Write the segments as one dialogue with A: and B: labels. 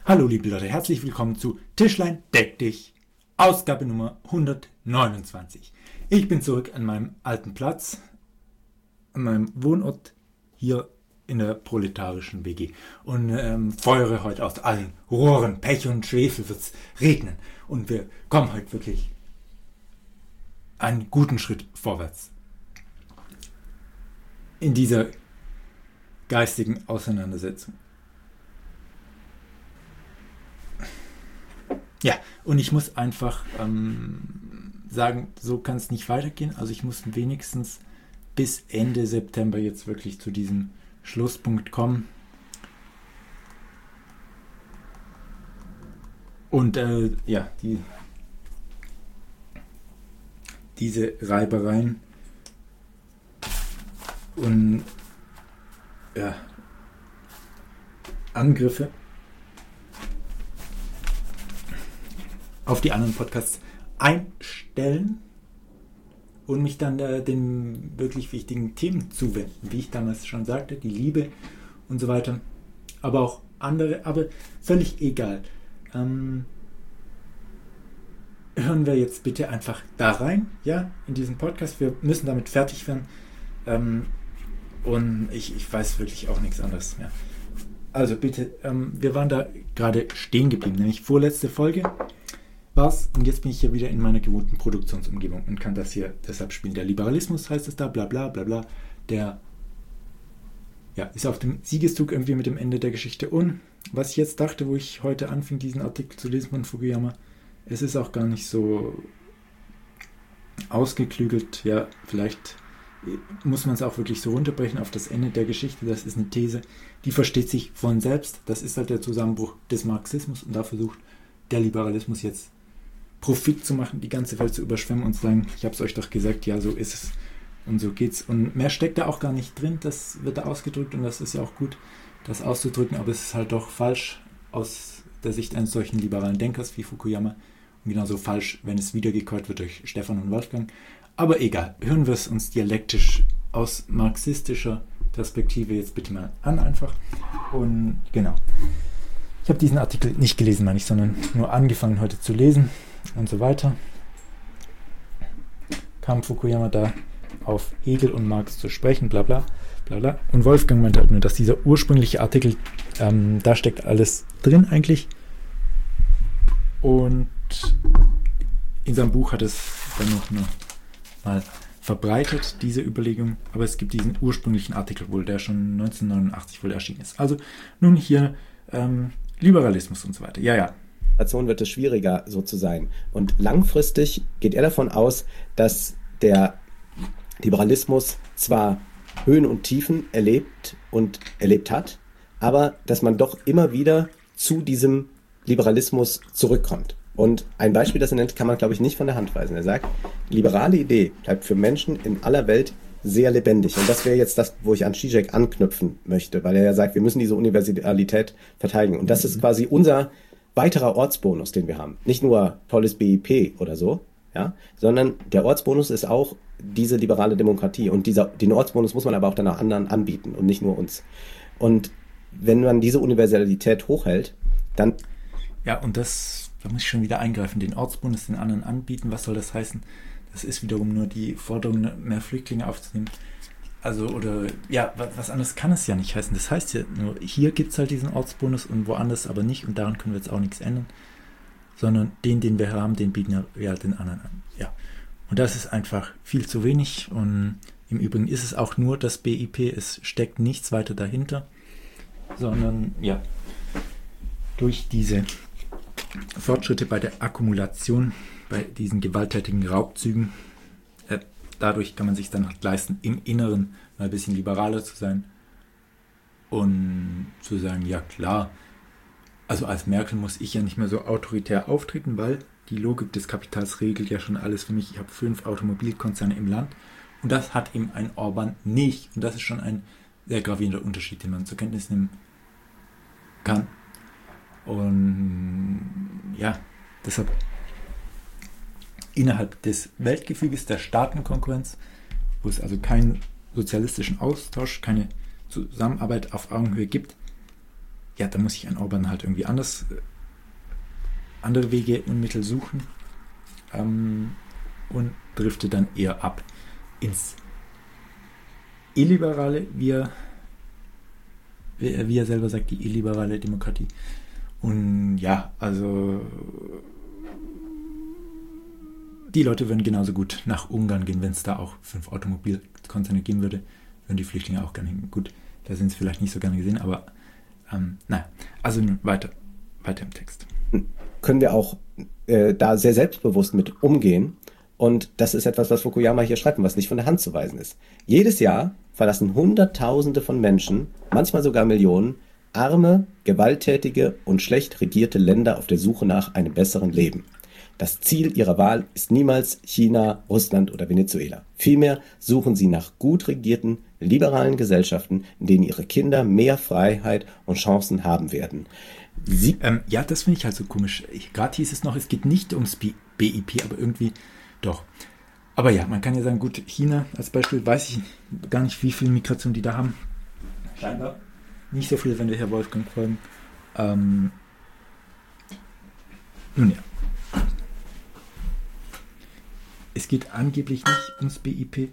A: Hallo liebe Leute, herzlich willkommen zu Tischlein deck dich, Ausgabe Nummer 129. Ich bin zurück an meinem alten Platz, an meinem Wohnort hier in der proletarischen WG und feuere heute aus allen Rohren. Pech und Schwefel wird's regnen und wir kommen heute wirklich einen guten Schritt vorwärts in dieser geistigen Auseinandersetzung. Ja, und ich muss einfach sagen, so kann es nicht weitergehen. Also ich muss wenigstens bis Ende September jetzt wirklich zu diesem Schlusspunkt kommen. Und diese Reibereien und Angriffe auf die anderen Podcasts einstellen und mich dann den wirklich wichtigen Themen zuwenden, wie ich damals schon sagte, die Liebe und so weiter, aber auch andere, aber völlig egal. Hören wir jetzt bitte einfach da rein, ja, in diesen Podcast. Wir müssen damit fertig werden und ich weiß wirklich auch nichts anderes mehr. Also bitte, wir waren da gerade stehen geblieben, nämlich vorletzte Folge war's, und jetzt bin ich hier wieder in meiner gewohnten Produktionsumgebung und kann das hier deshalb spielen. Der Liberalismus heißt es da, bla bla bla bla, der ist auf dem Siegeszug irgendwie mit dem Ende der Geschichte. Und was ich jetzt dachte, wo ich heute anfing, diesen Artikel zu lesen von Fukuyama, es ist auch gar nicht so ausgeklügelt, ja, vielleicht muss man es auch wirklich so runterbrechen auf das Ende der Geschichte. Das ist eine These, die versteht sich von selbst. Das ist halt der Zusammenbruch des Marxismus, und da versucht der Liberalismus jetzt Profit zu machen, die ganze Welt zu überschwemmen und zu sagen, ich habe es euch doch gesagt, ja, so ist es und so geht's. Und mehr steckt da auch gar nicht drin, das wird da ausgedrückt und das ist ja auch gut, das auszudrücken, aber es ist halt doch falsch aus der Sicht eines solchen liberalen Denkers wie Fukuyama und genauso falsch, wenn es wiedergekäut wird durch Stefan und Wolfgang. Aber egal, hören wir es uns dialektisch aus marxistischer Perspektive jetzt bitte mal an einfach. Und genau. Ich habe diesen Artikel nicht gelesen, meine ich, sondern nur angefangen heute zu lesen und so weiter. Kam Fukuyama da auf Hegel und Marx zu sprechen, bla bla bla bla. Und Wolfgang meinte halt nur, dass dieser ursprüngliche Artikel, da steckt alles drin eigentlich. Und in seinem Buch hat es dann noch mal verbreitet, diese Überlegung. Aber es gibt diesen ursprünglichen Artikel wohl, der schon 1989 wohl erschienen ist. Also nun hier Liberalismus und so weiter. Ja.
B: Wird es schwieriger, so zu sein. Und langfristig geht er davon aus, dass der Liberalismus zwar Höhen und Tiefen erlebt hat, aber dass man doch immer wieder zu diesem Liberalismus zurückkommt. Und ein Beispiel, das er nennt, kann man, glaube ich, nicht von der Hand weisen. Er sagt, liberale Idee bleibt für Menschen in aller Welt sehr lebendig. Und das wäre jetzt das, wo ich an Zizek anknüpfen möchte, weil er ja sagt, wir müssen diese Universalität verteidigen. Und das ist quasi unser weiterer Ortsbonus, den wir haben. Nicht nur tolles BIP oder so, ja, sondern der Ortsbonus ist auch diese liberale Demokratie. Und den Ortsbonus muss man aber auch dann auch anderen anbieten und nicht nur uns. Und wenn man diese Universalität hochhält, dann...
A: Ja, und da muss ich schon wieder eingreifen, den Ortsbonus den anderen anbieten. Was soll das heißen? Das ist wiederum nur die Forderung, mehr Flüchtlinge aufzunehmen. Also, oder, ja, was anderes kann es ja nicht heißen. Das heißt ja nur, hier gibt es halt diesen Ortsbonus und woanders aber nicht, und daran können wir jetzt auch nichts ändern. Sondern den wir haben, den bieten wir den anderen an. Ja. Und das ist einfach viel zu wenig, und im Übrigen ist es auch nur das BIP, es steckt nichts weiter dahinter, sondern, ja, durch diese Fortschritte bei der Akkumulation, bei diesen gewalttätigen Raubzügen, dadurch kann man sich dann leisten, im Inneren mal ein bisschen liberaler zu sein und zu sagen, ja klar, also als Merkel muss ich ja nicht mehr so autoritär auftreten, weil die Logik des Kapitals regelt ja schon alles für mich. Ich habe 5 Automobilkonzerne im Land und das hat eben ein Orban nicht. Und das ist schon ein sehr gravierender Unterschied, den man zur Kenntnis nehmen kann. Und ja, deshalb innerhalb des Weltgefüges der Staatenkonkurrenz, wo es also keinen sozialistischen Austausch, keine Zusammenarbeit auf Augenhöhe gibt, ja, da muss sich ein Orban halt irgendwie andere Wege und Mittel suchen und driftet dann eher ab ins Illiberale, wie er selber sagt, die illiberale Demokratie. Und ja, also die Leute würden genauso gut nach Ungarn gehen, wenn es da auch 5 Automobilkonzerne geben würde, würden die Flüchtlinge auch gerne hin. Gut, da sind sie vielleicht nicht so gerne gesehen, aber naja, also weiter im Text.
B: Können wir auch da sehr selbstbewusst mit umgehen. Und das ist etwas, was Fukuyama hier schreibt und was nicht von der Hand zu weisen ist. Jedes Jahr verlassen Hunderttausende von Menschen, manchmal sogar Millionen, arme, gewalttätige und schlecht regierte Länder auf der Suche nach einem besseren Leben. Das Ziel ihrer Wahl ist niemals China, Russland oder Venezuela. Vielmehr suchen sie nach gut regierten, liberalen Gesellschaften, in denen ihre Kinder mehr Freiheit und Chancen haben werden.
A: Ja, das finde ich halt so komisch. Gerade hieß es noch, es geht nicht ums BIP, aber irgendwie doch. Aber ja, man kann ja sagen, gut, China als Beispiel, weiß ich gar nicht, wie viel Migration die da haben. Scheinbar nicht so viel, wenn wir Herr Wolfgang folgen. Nun ja. Es geht angeblich nicht ums BIP.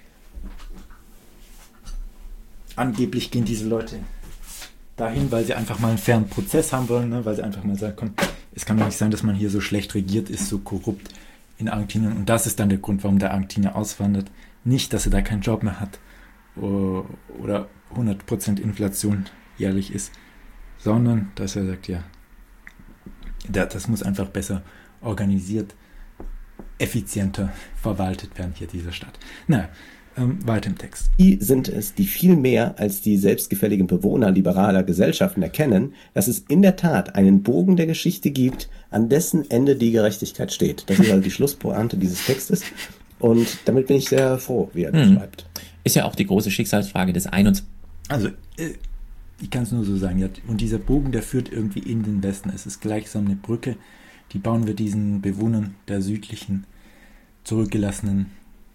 A: Angeblich gehen diese Leute dahin, weil sie einfach mal einen fairen Prozess haben wollen, ne? Weil sie einfach mal sagen, komm, es kann doch nicht sein, dass man hier so schlecht regiert ist, so korrupt in Argentinien. Und das ist dann der Grund, warum der Argentinier auswandert. Nicht, dass er da keinen Job mehr hat oder 100% Inflation jährlich ist, sondern dass er sagt, ja, das muss einfach besser organisiert, effizienter verwaltet werden hier, diese Stadt. Na, weiter im Text.
B: Die sind es, die viel mehr als die selbstgefälligen Bewohner liberaler Gesellschaften erkennen, dass es in der Tat einen Bogen der Geschichte gibt, an dessen Ende die Gerechtigkeit steht. Das ist also die Schlusspointe dieses Textes. Und damit bin ich sehr froh, wie er das schreibt.
C: Ist ja auch die große Schicksalsfrage des 21.
A: Also, ich kann es nur so sagen, ja. Und dieser Bogen, der führt irgendwie in den Westen. Es ist gleichsam eine Brücke, die bauen wir diesen Bewohnern der südlichen, zurückgelassenen,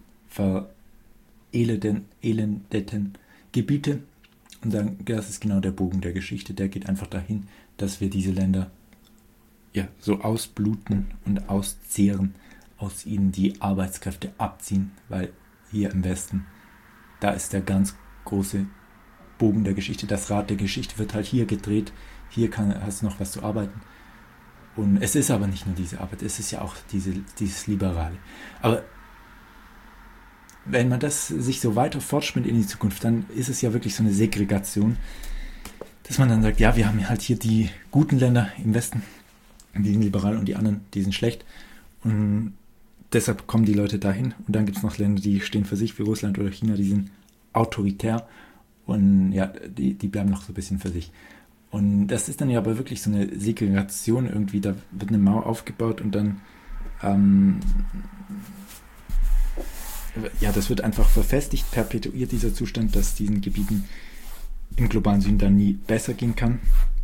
A: elendeten Gebiete und sagen, das ist genau der Bogen der Geschichte, der geht einfach dahin, dass wir diese Länder ja so ausbluten und auszehren, aus ihnen die Arbeitskräfte abziehen, weil hier im Westen, da ist der ganz große Bogen der Geschichte, das Rad der Geschichte wird halt hier gedreht, hier hast du noch was zu arbeiten. Und es ist aber nicht nur diese Arbeit, es ist ja auch dieses Liberale. Aber wenn man das sich so weiter fortspinnt in die Zukunft, dann ist es ja wirklich so eine Segregation, dass man dann sagt, ja, wir haben halt hier die guten Länder im Westen, die sind liberal und die anderen, die sind schlecht. Und deshalb kommen die Leute dahin. Und dann gibt es noch Länder, die stehen für sich, wie Russland oder China, die sind autoritär und ja, die bleiben noch so ein bisschen für sich. Und das ist dann ja aber wirklich so eine Segregation irgendwie, da wird eine Mauer aufgebaut und dann ja, das wird einfach verfestigt, perpetuiert dieser Zustand, dass diesen Gebieten im globalen Süden dann nie besser gehen kann.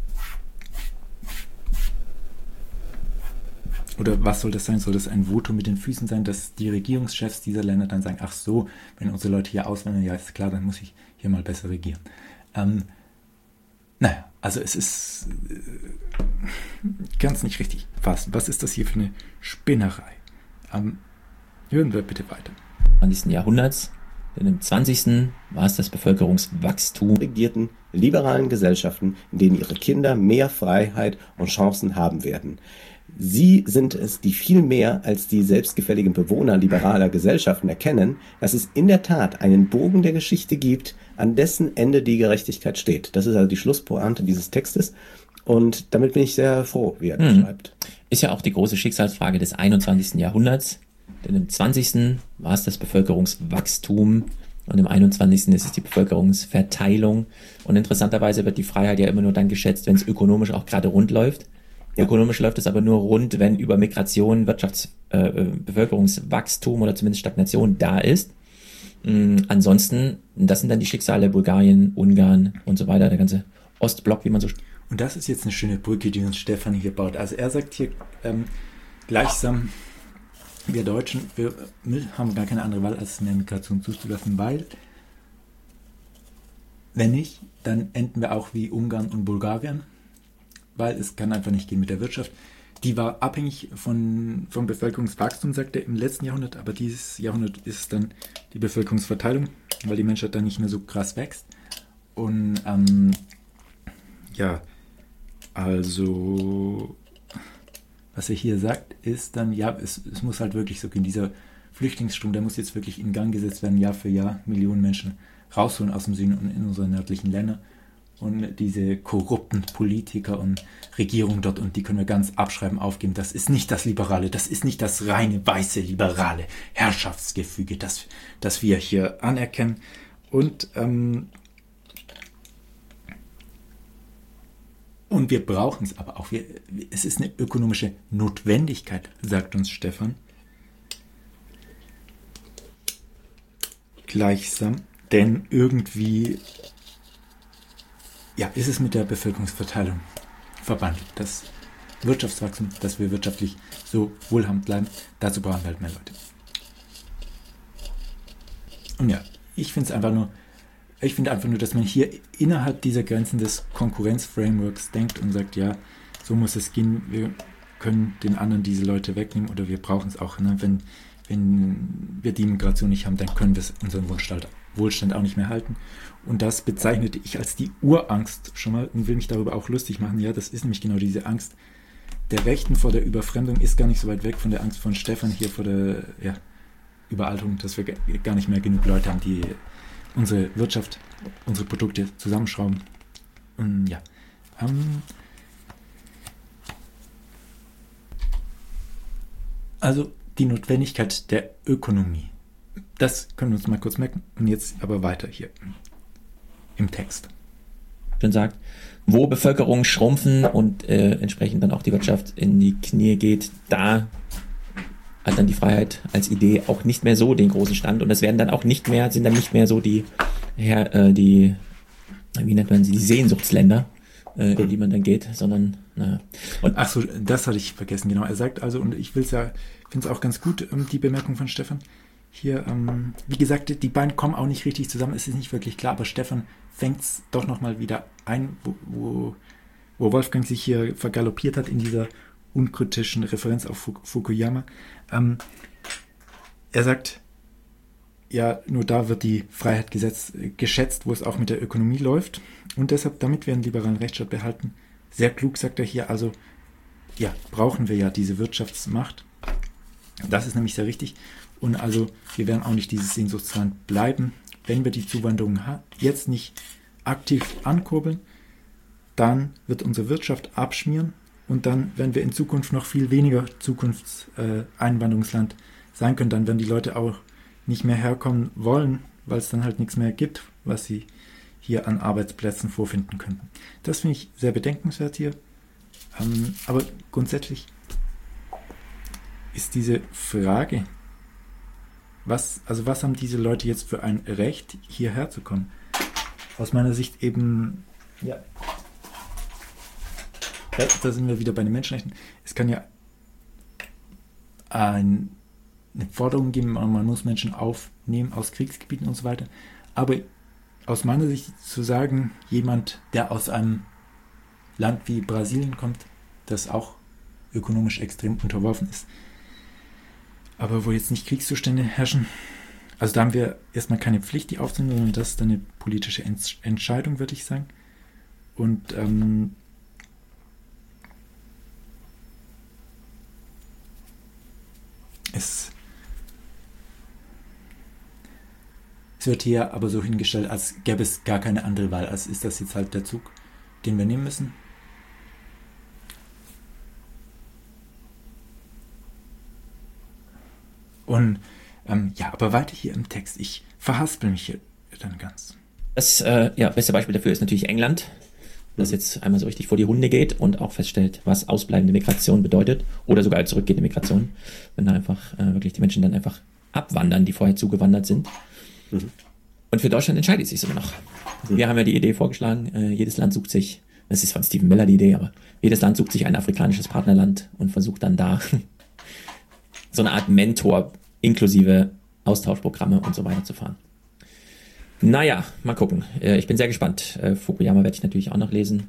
A: Oder was soll das sein? Soll das ein Votum mit den Füßen sein, dass die Regierungschefs dieser Länder dann sagen, ach so, wenn unsere Leute hier auswandern, ja ist klar, dann muss ich hier mal besser regieren. Naja, also es ist ganz nicht richtig fassen. Was ist das hier für eine Spinnerei? Hören wir bitte weiter.
C: 20. Jahrhunderts, denn im 20. war es das Bevölkerungswachstum.
B: Regierten liberalen Gesellschaften, in denen ihre Kinder mehr Freiheit und Chancen haben werden. Sie sind es, die viel mehr als die selbstgefälligen Bewohner liberaler Gesellschaften erkennen, dass es in der Tat einen Bogen der Geschichte gibt, an dessen Ende die Gerechtigkeit steht. Das ist also die Schlusspointe dieses Textes. Und damit bin ich sehr froh, wie er das schreibt.
C: Ist ja auch die große Schicksalsfrage des 21. Jahrhunderts. Denn im 20. war es das Bevölkerungswachstum und im 21. ist es die Bevölkerungsverteilung. Und interessanterweise wird die Freiheit ja immer nur dann geschätzt, wenn es ökonomisch auch gerade rund läuft. Ja. Ökonomisch läuft es aber nur rund, wenn über Migration, Bevölkerungswachstum oder zumindest Stagnation da ist. Ansonsten, das sind dann die Schicksale Bulgarien, Ungarn und so weiter, der ganze Ostblock, wie man so...
A: Und das ist jetzt eine schöne Brücke, die uns Stefan hier baut. Also er sagt hier gleichsam, wir Deutschen, wir haben gar keine andere Wahl, als eine Migration zuzulassen, weil, wenn nicht, dann enden wir auch wie Ungarn und Bulgarien, weil es kann einfach nicht gehen mit der Wirtschaft. Die war abhängig vom Bevölkerungswachstum, sagt er, im letzten Jahrhundert, aber dieses Jahrhundert ist dann die Bevölkerungsverteilung, weil die Menschheit dann nicht mehr so krass wächst. Und also was er hier sagt, ist dann, ja, es muss halt wirklich so gehen, dieser Flüchtlingsstrom, der muss jetzt wirklich in Gang gesetzt werden, Jahr für Jahr, Millionen Menschen rausholen aus dem Süden und in unsere nördlichen Länder. Und diese korrupten Politiker und Regierungen dort, und die können wir ganz abschreiben, aufgeben. Das ist nicht das Liberale, das ist nicht das reine, weiße, liberale Herrschaftsgefüge, das wir hier anerkennen. Und wir brauchen es aber auch. Es ist eine ökonomische Notwendigkeit, sagt uns Stefan. Gleichsam, denn irgendwie ist es mit der Bevölkerungsverteilung verbandelt. Das Wirtschaftswachstum, dass wir wirtschaftlich so wohlhabend bleiben, dazu brauchen wir halt mehr Leute. Und ja, ich finde einfach nur, dass man hier innerhalb dieser Grenzen des Konkurrenzframeworks denkt und sagt, ja, so muss es gehen, wir können den anderen diese Leute wegnehmen oder wir brauchen es auch. Ne? Wenn wir die Migration nicht haben, dann können wir unseren Wohlstand auch nicht mehr halten. Und das bezeichnete ich als die Urangst schon mal und will mich darüber auch lustig machen. Ja, das ist nämlich genau diese Angst der Rechten vor der Überfremdung, ist gar nicht so weit weg von der Angst von Stefan hier vor der Überalterung, dass wir gar nicht mehr genug Leute haben, die unsere Wirtschaft, unsere Produkte zusammenschrauben. Und ja, also die Notwendigkeit der Ökonomie. Das können wir uns mal kurz merken. Und jetzt aber weiter hier im Text.
C: Schon sagt, wo Bevölkerung schrumpfen und entsprechend dann auch die Wirtschaft in die Knie geht, da hat dann die Freiheit als Idee auch nicht mehr so den großen Stand. Und es sind dann nicht mehr so die wie nennt man sie, die Sehnsuchtsländer, in die man dann geht, sondern
A: ach so, das hatte ich vergessen, genau. Er sagt also, und ich finde es auch ganz gut, die Bemerkung von Stefan, hier, wie gesagt, die beiden kommen auch nicht richtig zusammen, es ist nicht wirklich klar, aber Stefan fängt es doch nochmal wieder ein, wo Wolfgang sich hier vergaloppiert hat in dieser unkritischen Referenz auf Fukuyama. Er sagt, ja, nur da wird die Freiheit geschätzt, wo es auch mit der Ökonomie läuft. Und deshalb, damit wir einen liberalen Rechtsstaat behalten, sehr klug sagt er hier, also, ja, brauchen wir ja diese Wirtschaftsmacht. Das ist nämlich sehr richtig. Und also, wir werden auch nicht dieses Sehnsuchtsland bleiben. Wenn wir die Zuwanderung jetzt nicht aktiv ankurbeln, dann wird unsere Wirtschaft abschmieren und dann werden wir in Zukunft noch viel weniger Zukunftseinwanderungsland sein können. Dann werden die Leute auch nicht mehr herkommen wollen, weil es dann halt nichts mehr gibt, was sie hier an Arbeitsplätzen vorfinden könnten. Das finde ich sehr bedenkenswert hier. Aber grundsätzlich ist diese Frage, was haben diese Leute jetzt für ein Recht, hierher zu kommen? Aus meiner Sicht eben, ja, da sind wir wieder bei den Menschenrechten. Es kann ja eine Forderung geben, man muss Menschen aufnehmen aus Kriegsgebieten und so weiter. Aber aus meiner Sicht zu sagen, jemand, der aus einem Land wie Brasilien kommt, das auch ökonomisch extrem unterworfen ist, aber wo jetzt nicht Kriegszustände herrschen, also da haben wir erstmal keine Pflicht, die aufzunehmen, sondern das ist eine politische Entscheidung, würde ich sagen. Und es wird hier aber so hingestellt, als gäbe es gar keine andere Wahl. Als ist das jetzt halt der Zug, den wir nehmen müssen. Und aber weiter hier im Text. Ich verhaspel mich hier dann ganz.
C: Das beste Beispiel dafür ist natürlich England, das jetzt einmal so richtig vor die Hunde geht und auch feststellt, was ausbleibende Migration bedeutet oder sogar zurückgehende Migration, wenn da einfach wirklich die Menschen dann einfach abwandern, die vorher zugewandert sind. Mhm. Und für Deutschland entscheidet es sich sogar noch. Mhm. Wir haben ja die Idee vorgeschlagen, jedes Land sucht sich, das ist von Stephen Miller die Idee, aber jedes Land sucht sich ein afrikanisches Partnerland und versucht dann da so eine Art Mentor inklusive Austauschprogramme und so weiter zu fahren. Naja, mal gucken. Ich bin sehr gespannt. Fukuyama werde ich natürlich auch noch lesen.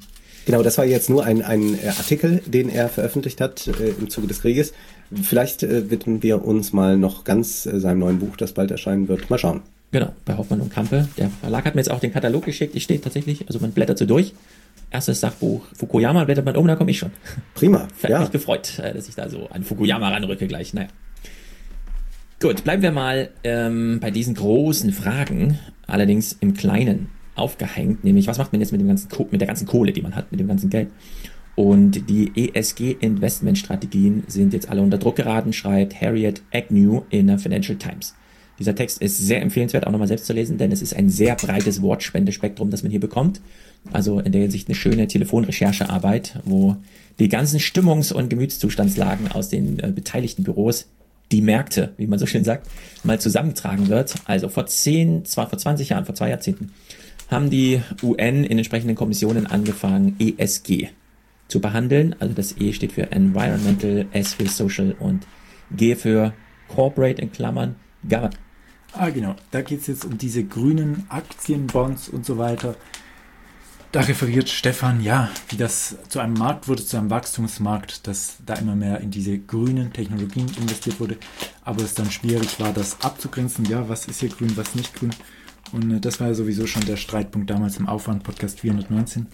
B: Genau, das war jetzt nur ein Artikel, den er veröffentlicht hat im Zuge des Krieges. Vielleicht widmen wir uns mal noch ganz seinem neuen Buch, das bald erscheinen wird. Mal schauen.
C: Genau, bei Hoffmann und Campe. Der Verlag hat mir jetzt auch den Katalog geschickt. Ich stehe tatsächlich, also man blättert so durch. Erstes Sachbuch Fukuyama, blättert man da komme ich schon.
B: Prima,
C: ja. Mich gefreut, dass ich da so an Fukuyama ranrücke gleich. Naja. Gut, bleiben wir mal bei diesen großen Fragen, allerdings im Kleinen aufgehängt, nämlich was macht man jetzt mit der ganzen Kohle, die man hat, mit dem ganzen Geld? Und die ESG-Investmentstrategien sind jetzt alle unter Druck geraten, schreibt Harriet Agnew in der Financial Times. Dieser Text ist sehr empfehlenswert, auch nochmal selbst zu lesen, denn es ist ein sehr breites Wortspendespektrum, das man hier bekommt. Also in der Hinsicht eine schöne Telefonrecherchearbeit, wo die ganzen Stimmungs- und Gemütszustandslagen aus den beteiligten Büros, die Märkte, wie man so schön sagt, mal zusammengetragen wird. Also vor 20 Jahren, vor 2 Jahrzehnten, haben die UN in entsprechenden Kommissionen angefangen, ESG zu behandeln. Also das E steht für Environmental, S für Social und G für Corporate in Klammern, Government.
A: Genau, da geht es jetzt um diese grünen Aktienbonds und so weiter. Da referiert Stefan, wie das zu einem Markt wurde, zu einem Wachstumsmarkt, dass da immer mehr in diese grünen Technologien investiert wurde, aber es dann schwierig war, das abzugrenzen. Was ist hier grün, was nicht grün? Und das war ja sowieso schon der Streitpunkt damals im Aufwand-Podcast 419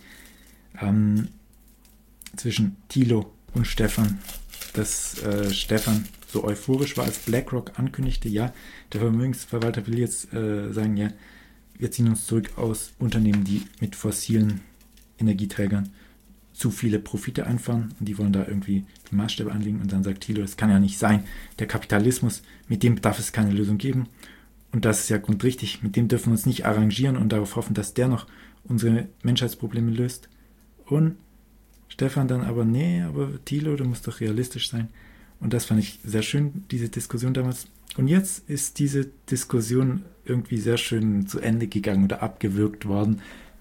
A: zwischen Thilo und Stefan, dass Stefan so euphorisch war, als BlackRock ankündigte, der Vermögensverwalter will jetzt sagen, wir ziehen uns zurück aus Unternehmen, die mit fossilen Energieträgern zu viele Profite einfahren und die wollen da irgendwie die Maßstäbe anlegen und dann sagt Thilo, das kann ja nicht sein, der Kapitalismus, mit dem darf es keine Lösung geben und das ist ja grundrichtig, mit dem dürfen wir uns nicht arrangieren und darauf hoffen, dass der noch unsere Menschheitsprobleme löst. Und Stefan dann aber Thilo, du musst doch realistisch sein. Und das fand ich sehr schön, diese Diskussion damals. Und jetzt ist diese Diskussion irgendwie sehr schön zu Ende gegangen oder abgewürgt worden.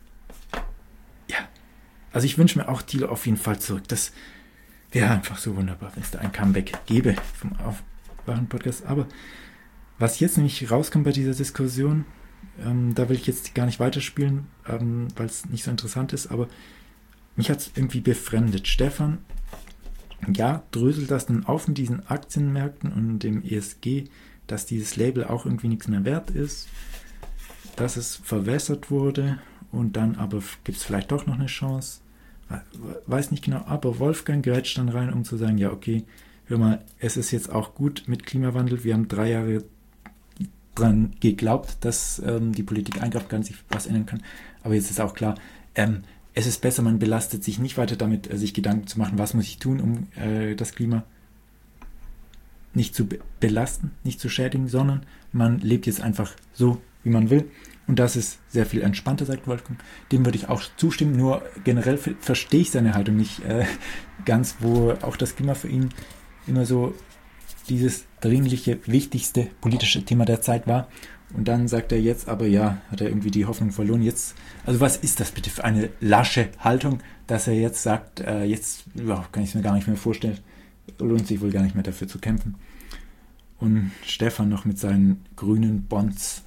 A: Also ich wünsche mir auch Thilo auf jeden Fall zurück. Das wäre einfach so wunderbar, wenn es da ein Comeback gäbe vom Aufwachen-Podcast. Aber was jetzt nämlich rauskommt bei dieser Diskussion, da will ich jetzt gar nicht weiterspielen, weil es nicht so interessant ist, aber mich hat es irgendwie befremdet. Stefan, dröselt das dann auf in diesen Aktienmärkten und dem ESG, dass dieses Label auch irgendwie nichts mehr wert ist, dass es verwässert wurde und dann aber gibt es vielleicht doch noch eine Chance. Weiß nicht genau, aber Wolfgang grätscht dann rein, um zu sagen, hör mal, es ist jetzt auch gut mit Klimawandel, wir haben 3 Jahre dran geglaubt, dass die Politik eingreift, gar nicht was ändern kann, aber jetzt ist auch klar, es ist besser, man belastet sich nicht weiter damit, sich Gedanken zu machen, was muss ich tun, um das Klima nicht zu belasten, nicht zu schädigen, sondern man lebt jetzt einfach so, wie man will. Und das ist sehr viel entspannter, sagt Wolfgang. Dem würde ich auch zustimmen, nur generell verstehe ich seine Haltung nicht ganz, wo auch das Klima für ihn immer so dieses dringliche, wichtigste politische Thema der Zeit war. Und dann sagt er jetzt aber, hat er irgendwie die Hoffnung verloren. Jetzt, also was ist das bitte für eine lasche Haltung, dass er jetzt sagt, jetzt kann ich es mir gar nicht mehr vorstellen, lohnt sich wohl gar nicht mehr dafür zu kämpfen. Und Stefan noch mit seinen grünen Bonds.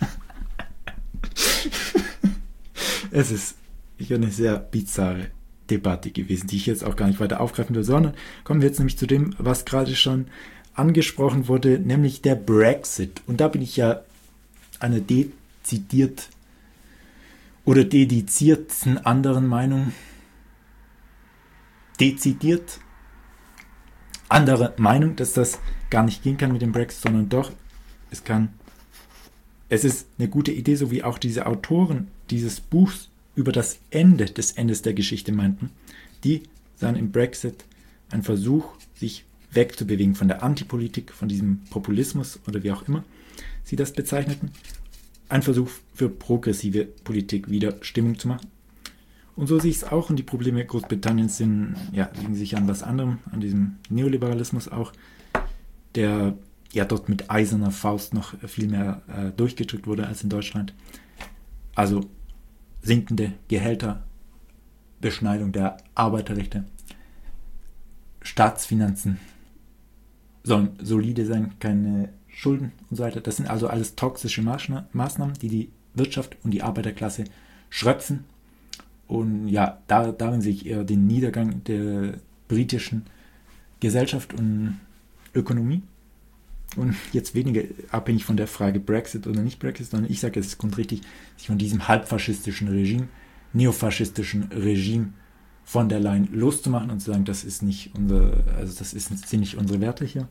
A: Es ist eine sehr bizarre Debatte gewesen, die ich jetzt auch gar nicht weiter aufgreifen will, sondern kommen wir jetzt nämlich zu dem, was gerade schon angesprochen wurde, nämlich der Brexit. Und da bin ich einer dedizierten anderen Meinung. Dezidiert andere Meinung, dass das gar nicht gehen kann mit dem Brexit, sondern doch, es ist eine gute Idee, so wie auch diese Autoren dieses Buchs über das Ende des Endes der Geschichte meinten, die sahen im Brexit einen Versuch, sich wegzubewegen von der Antipolitik, von diesem Populismus oder wie auch immer sie das bezeichneten, ein Versuch für progressive Politik wieder Stimmung zu machen. Und so sehe ich es auch, und die Probleme Großbritanniens liegen sich an was anderem, an diesem Neoliberalismus auch, der dort mit eiserner Faust noch viel mehr durchgedrückt wurde als in Deutschland. Also sinkende Gehälter, Beschneidung der Arbeiterrechte, Staatsfinanzen sollen solide sein, keine Schulden und so weiter. Das sind also alles toxische Maßnahmen, die die Wirtschaft und die Arbeiterklasse schröpfen Und ja, darin sehe ich eher den Niedergang der britischen Gesellschaft und Ökonomie. Und jetzt weniger abhängig von der Frage Brexit oder nicht Brexit, sondern ich sage, es kommt richtig, sich von diesem halbfaschistischen Regime, neofaschistischen Regime von der Leyen loszumachen und zu sagen, das ist nicht sind nicht unsere Werte hier.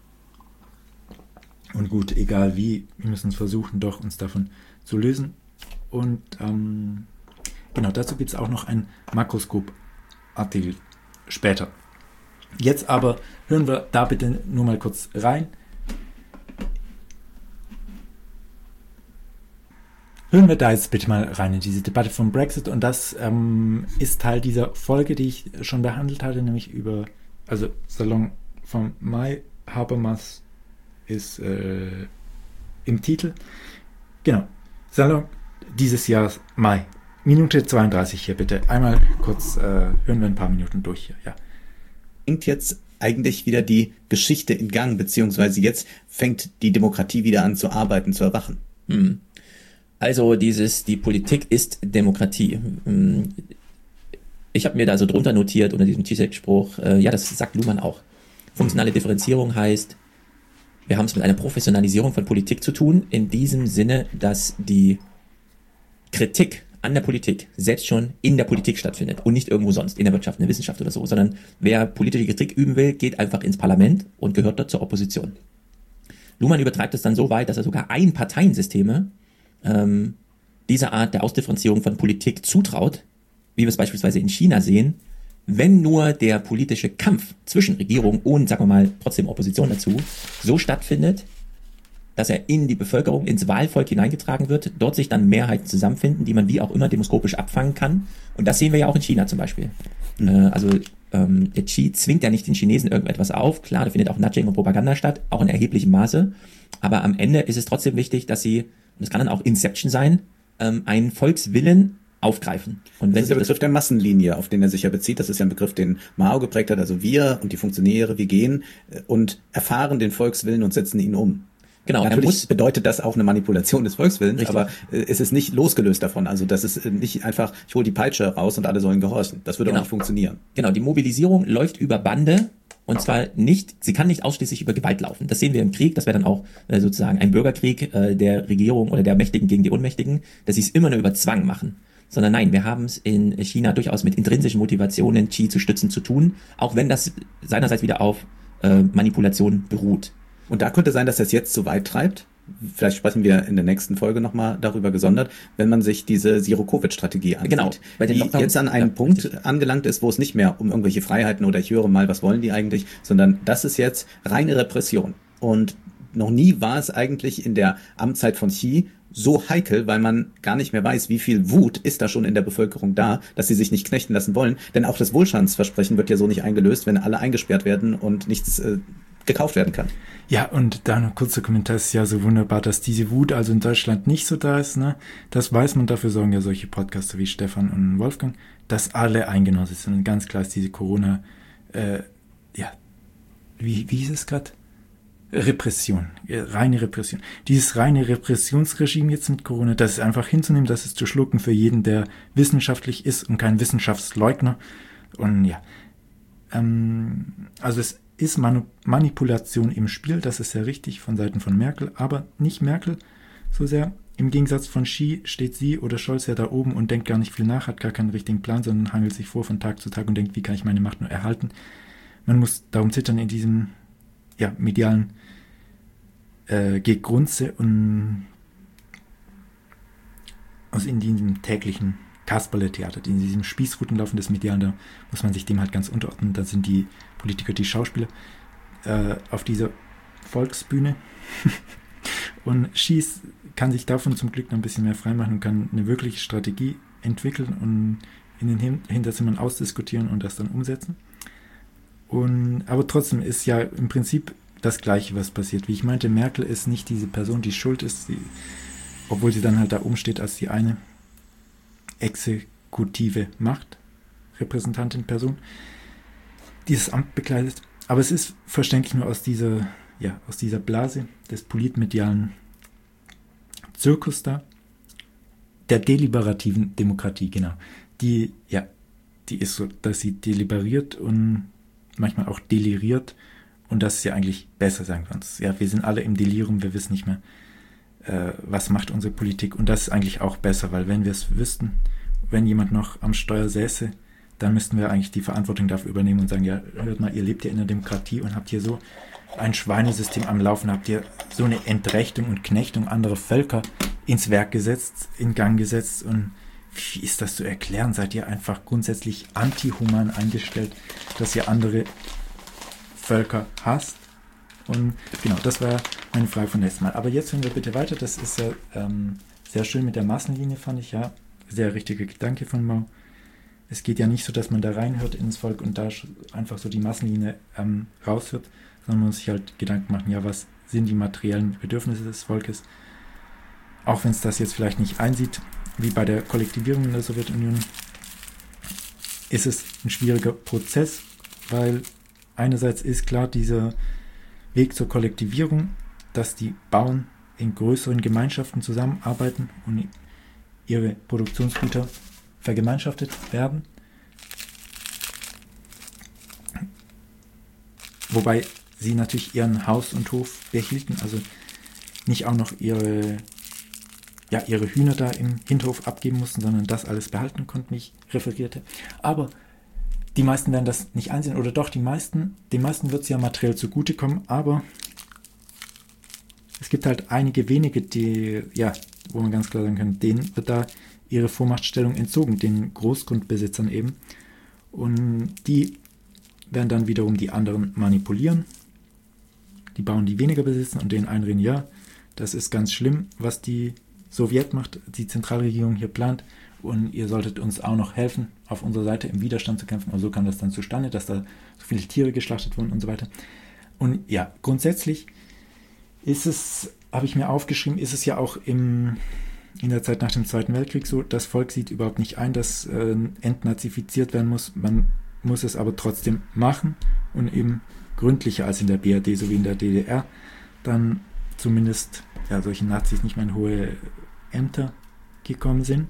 A: Und gut, egal wie, wir müssen es versuchen, doch uns davon zu lösen. Und genau, dazu gibt es auch noch einen Makroskop-Artikel später. Jetzt aber hören wir da bitte nur mal kurz rein. Hören wir da jetzt bitte mal rein in diese Debatte vom Brexit, und das ist Teil dieser Folge, die ich schon behandelt hatte, nämlich Salon vom Mai, Habermas ist im Titel. Genau, Salon dieses Jahres Mai. Minute 32 hier bitte. Einmal kurz hören wir ein paar Minuten durch hier, ja.
B: Bringt jetzt eigentlich wieder die Geschichte in Gang, beziehungsweise jetzt fängt die Demokratie wieder an zu arbeiten, zu erwachen.
C: Also die Politik ist Demokratie. Ich habe mir da so drunter notiert unter diesem Zizek-Spruch, das sagt Luhmann auch. Funktionale Differenzierung heißt, wir haben es mit einer Professionalisierung von Politik zu tun, in diesem Sinne, dass die Kritik an der Politik selbst schon in der Politik stattfindet und nicht irgendwo sonst, in der Wirtschaft, in der Wissenschaft oder so, sondern wer politische Kritik üben will, geht einfach ins Parlament und gehört dort zur Opposition. Luhmann übertreibt es dann so weit, dass er sogar Einparteiensysteme diese Art der Ausdifferenzierung von Politik zutraut, wie wir es beispielsweise in China sehen, wenn nur der politische Kampf zwischen Regierung und, sagen wir mal, trotzdem Opposition dazu, so stattfindet, dass er in die Bevölkerung, ins Wahlvolk hineingetragen wird, dort sich dann Mehrheiten zusammenfinden, die man wie auch immer demoskopisch abfangen kann. Und das sehen wir ja auch in China zum Beispiel. Der Xi zwingt ja nicht den Chinesen irgendetwas auf. Klar, da findet auch Nudging und Propaganda statt, auch in erheblichem Maße. Aber am Ende ist es trotzdem wichtig, dass sie, und das kann dann auch Inception sein, einen Volkswillen aufgreifen. Und
B: das ist der Begriff der Massenlinie, auf den er sich ja bezieht. Das ist ja ein Begriff, den Mao geprägt hat. Also wir und die Funktionäre, wir gehen und erfahren den Volkswillen und setzen ihn um.
C: Genau,
B: natürlich bedeutet das auch eine Manipulation des Volkswillens, richtig. Aber es ist nicht losgelöst davon. Also das ist nicht einfach, ich hole die Peitsche raus und alle sollen gehorchen. Das würde auch nicht funktionieren.
C: Genau, die Mobilisierung läuft über Bande, und zwar nicht, sie kann nicht ausschließlich über Gewalt laufen. Das sehen wir im Krieg, das wäre dann auch sozusagen ein Bürgerkrieg der Regierung oder der Mächtigen gegen die Unmächtigen, dass sie es immer nur über Zwang machen. Sondern nein, wir haben es in China durchaus mit intrinsischen Motivationen, Xi zu stützen, zu tun, auch wenn das seinerseits wieder auf Manipulation beruht.
B: Und da könnte sein, dass das jetzt so weit treibt. Vielleicht sprechen wir in der nächsten Folge nochmal darüber gesondert, wenn man sich diese Zero-Covid-Strategie ansieht.
C: Genau.
B: Die jetzt an einem Punkt angelangt ist, wo es nicht mehr um irgendwelche Freiheiten oder ich höre mal, was wollen die eigentlich, sondern das ist jetzt reine Repression. Und noch nie war es eigentlich in der Amtszeit von Xi so heikel, weil man gar nicht mehr weiß, wie viel Wut ist da schon in der Bevölkerung da, dass sie sich nicht knechten lassen wollen. Denn auch das Wohlstandsversprechen wird ja so nicht eingelöst, wenn alle eingesperrt werden und nichts gekauft werden kann.
A: Ja, und da noch kurzer Kommentar, ist ja so wunderbar, dass diese Wut also in Deutschland nicht so da ist, ne? Das weiß man, dafür sorgen ja solche Podcaster wie Stefan und Wolfgang, dass alle eingenossen sind. Und ganz klar ist diese Corona, wie hieß es gerade? Repression, reine Repression. Dieses reine Repressionsregime jetzt mit Corona, das ist einfach hinzunehmen, das ist zu schlucken für jeden, der wissenschaftlich ist und kein Wissenschaftsleugner. Und ja, also es ist Manipulation im Spiel, das ist ja richtig von Seiten von Merkel, aber nicht Merkel so sehr. Im Gegensatz von Xi steht sie oder Scholz ja da oben und denkt gar nicht viel nach, hat gar keinen richtigen Plan, sondern hangelt sich vor von Tag zu Tag und denkt, wie kann ich meine Macht nur erhalten. Man muss darum zittern in diesem medialen Gegrunze und also in diesem täglichen Kasperle-Theater, in diesem Spießrutenlaufen des Medialen, da muss man sich dem halt ganz unterordnen. Da sind die Politiker, die Schauspieler auf dieser Volksbühne und Xi kann sich davon zum Glück noch ein bisschen mehr freimachen und kann eine wirkliche Strategie entwickeln und in den Hinterzimmern ausdiskutieren und das dann umsetzen. Aber trotzdem ist ja im Prinzip das Gleiche, was passiert. Wie ich meinte, Merkel ist nicht diese Person, die schuld ist, obwohl sie dann halt da oben steht als die eine exekutive Macht, Repräsentantin, Person, dieses Amt bekleidet. Aber es ist verständlich nur aus dieser Blase des politmedialen Zirkus da, der deliberativen Demokratie, genau. die ist so, dass sie deliberiert und manchmal auch deliriert und das ist ja eigentlich besser, sagen wir uns. Ja, wir sind alle im Delirium, wir wissen nicht mehr, was macht unsere Politik und das ist eigentlich auch besser, weil wenn wir es wüssten, wenn jemand noch am Steuer säße, dann müssten wir eigentlich die Verantwortung dafür übernehmen und sagen, ja, hört mal, ihr lebt ja in der Demokratie und habt hier so ein Schweinesystem am Laufen, habt ihr so eine Entrechtung und Knechtung anderer Völker ins Werk gesetzt, in Gang gesetzt und wie ist das zu erklären? Seid ihr einfach grundsätzlich antihuman eingestellt, dass ihr andere Völker hasst? Und genau, das war meine Frage von letztem Mal. Aber jetzt hören wir bitte weiter. Das ist ja sehr schön mit der Massenlinie, fand ich, ja. Sehr richtiger Gedanke von Mao. Es geht ja nicht so, dass man da reinhört ins Volk und da einfach so die Massenlinie raushört, sondern man muss sich halt Gedanken machen, ja, was sind die materiellen Bedürfnisse des Volkes? Auch wenn es das jetzt vielleicht nicht einsieht, wie bei der Kollektivierung in der Sowjetunion, ist es ein schwieriger Prozess, weil einerseits ist klar dieser Weg zur Kollektivierung, dass die Bauern in größeren Gemeinschaften zusammenarbeiten und ihre Produktionsgüter vergemeinschaftet werden. Wobei sie natürlich ihren Haus und Hof behielten, also nicht auch noch ihre Hühner da im Hinterhof abgeben mussten, sondern das alles behalten konnten, wie ich referierte. Aber die meisten werden das nicht einsehen, oder doch, den meisten wird es ja materiell zugutekommen, aber es gibt halt einige wenige, wo man ganz klar sagen kann, denen wird da ihre Vormachtstellung entzogen, den Großgrundbesitzern eben. Und die werden dann wiederum die anderen manipulieren. Die Bauern, die weniger besitzen und denen einreden, ja, das ist ganz schlimm, was die Sowjetmacht, die Zentralregierung hier plant und ihr solltet uns auch noch helfen, auf unserer Seite im Widerstand zu kämpfen. Und so kam das dann zustande, dass da so viele Tiere geschlachtet wurden und so weiter. Und ja, grundsätzlich ist es, habe ich mir aufgeschrieben, ist es ja auch in der Zeit nach dem Zweiten Weltkrieg so, das Volk sieht überhaupt nicht ein, dass entnazifiziert werden muss. Man muss es aber trotzdem machen und eben gründlicher als in der BRD sowie in der DDR dann zumindest solche Nazis nicht mehr in hohe Ämter gekommen sind.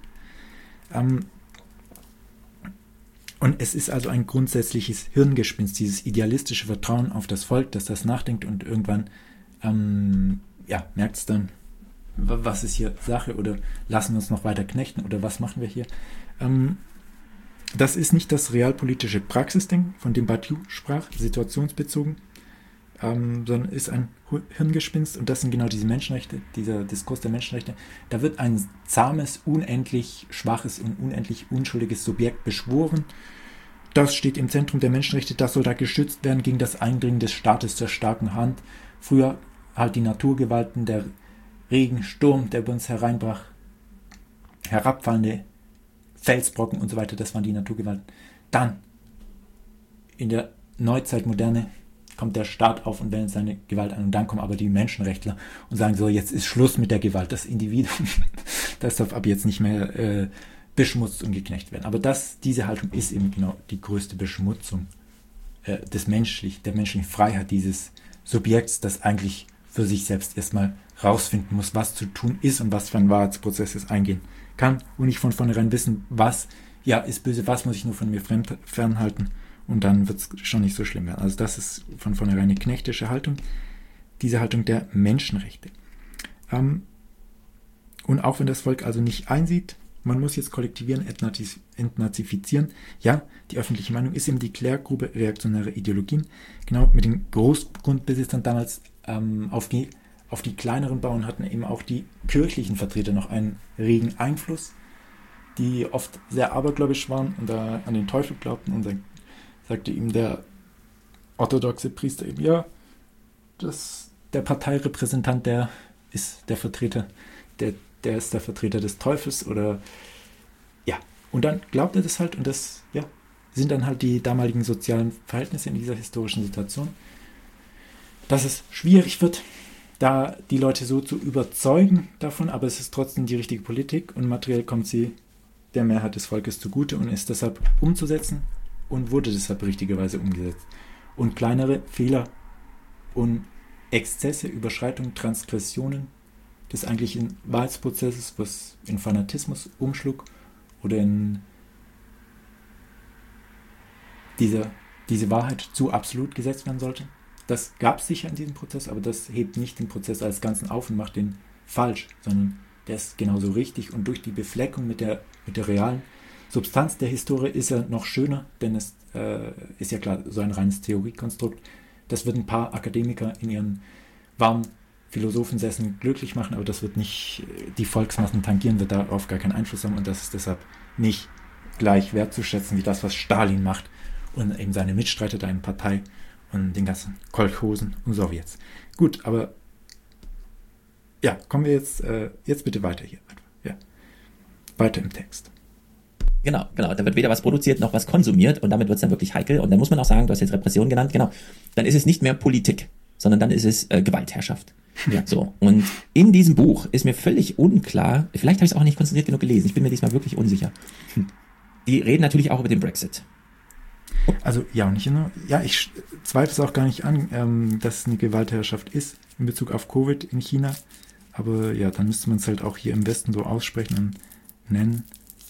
A: Und es ist also ein grundsätzliches Hirngespinst, dieses idealistische Vertrauen auf das Volk, dass das nachdenkt und irgendwann merkt es dann, was ist hier Sache oder lassen wir uns noch weiter knechten oder was machen wir hier. Das ist nicht das realpolitische Praxisdenken, von dem Badiou sprach, situationsbezogen, sondern ist ein Hirngespinst und das sind genau diese Menschenrechte, dieser Diskurs der Menschenrechte. Da wird ein zahmes, unendlich schwaches und unendlich unschuldiges Subjekt beschworen. Das steht im Zentrum der Menschenrechte, das soll da geschützt werden gegen das Eindringen des Staates zur starken Hand. Früher halt die Naturgewalten, der Regen, Sturm, der über uns hereinbrach, herabfallende Felsbrocken und so weiter, das waren die Naturgewalten. Dann, in der Neuzeit, Moderne, kommt der Staat auf und wendet seine Gewalt an und dann kommen aber die Menschenrechtler und sagen so, jetzt ist Schluss mit der Gewalt, das Individuum, das darf ab jetzt nicht mehr beschmutzt und geknecht werden. Aber diese Haltung ist eben genau die größte Beschmutzung der menschlichen Freiheit dieses Subjekts, das eigentlich für sich selbst erstmal rausfinden muss, was zu tun ist und was für ein Wahrheitsprozess es eingehen kann und nicht von vornherein wissen, was ist böse, was muss ich nur von mir fernhalten und dann wird es schon nicht so schlimm werden. Also das ist von vornherein eine knechtische Haltung, diese Haltung der Menschenrechte. Und auch wenn das Volk also nicht einsieht, man muss jetzt kollektivieren, entnazifizieren. Ja, die öffentliche Meinung ist eben die Klärgrube reaktionärer Ideologien. Genau, mit den Großgrundbesitzern damals auf die kleineren Bauern hatten eben auch die kirchlichen Vertreter noch einen regen Einfluss, die oft sehr abergläubisch waren und da an den Teufel glaubten. Und dann sagte ihm der orthodoxe Priester eben, ja, der Parteirepräsentant, der ist der Vertreter, der ist der Vertreter des Teufels oder und dann glaubt er das halt und das sind dann halt die damaligen sozialen Verhältnisse in dieser historischen Situation, dass es schwierig wird, da die Leute so zu überzeugen davon, aber es ist trotzdem die richtige Politik und materiell kommt sie der Mehrheit des Volkes zugute und ist deshalb umzusetzen und wurde deshalb richtigerweise umgesetzt. Und kleinere Fehler und Exzesse, Überschreitungen, Transgressionen des eigentlichen Wahrheitsprozesses, was in Fanatismus umschlug oder in diese Wahrheit zu absolut gesetzt werden sollte. Das gab es sicher in diesem Prozess, aber das hebt nicht den Prozess als Ganzen auf und macht den falsch, sondern der ist genauso richtig, und durch die Befleckung mit der realen Substanz der Historie ist er noch schöner, denn es ist ja klar so ein reines Theoriekonstrukt. Das wird ein paar Akademiker in ihren warmen Philosophensesseln glücklich machen, aber das wird nicht die Volksmassen tangieren, wird darauf gar keinen Einfluss haben, und das ist deshalb nicht gleich wertzuschätzen wie das, was Stalin macht und eben seine Mitstreiter da in Partei und den ganzen Kolchosen und Sowjets. Gut, aber ja, kommen wir jetzt bitte weiter hier. Ja, weiter im Text.
C: Genau. Da wird weder was produziert noch was konsumiert, und damit wird es dann wirklich heikel. Und dann muss man auch sagen, du hast jetzt Repression genannt, genau. Dann ist es nicht mehr Politik, sondern dann ist es Gewaltherrschaft. Ja. So. Und in diesem Buch ist mir völlig unklar, vielleicht habe ich es auch nicht konzentriert genug gelesen, ich bin mir diesmal wirklich unsicher. Die reden natürlich auch über den Brexit.
A: Also ja, und nicht nur, ja, ich zweifle es auch gar nicht an, dass es eine Gewaltherrschaft ist in Bezug auf Covid in China. Aber ja, dann müsste man es halt auch hier im Westen so aussprechen und nennen.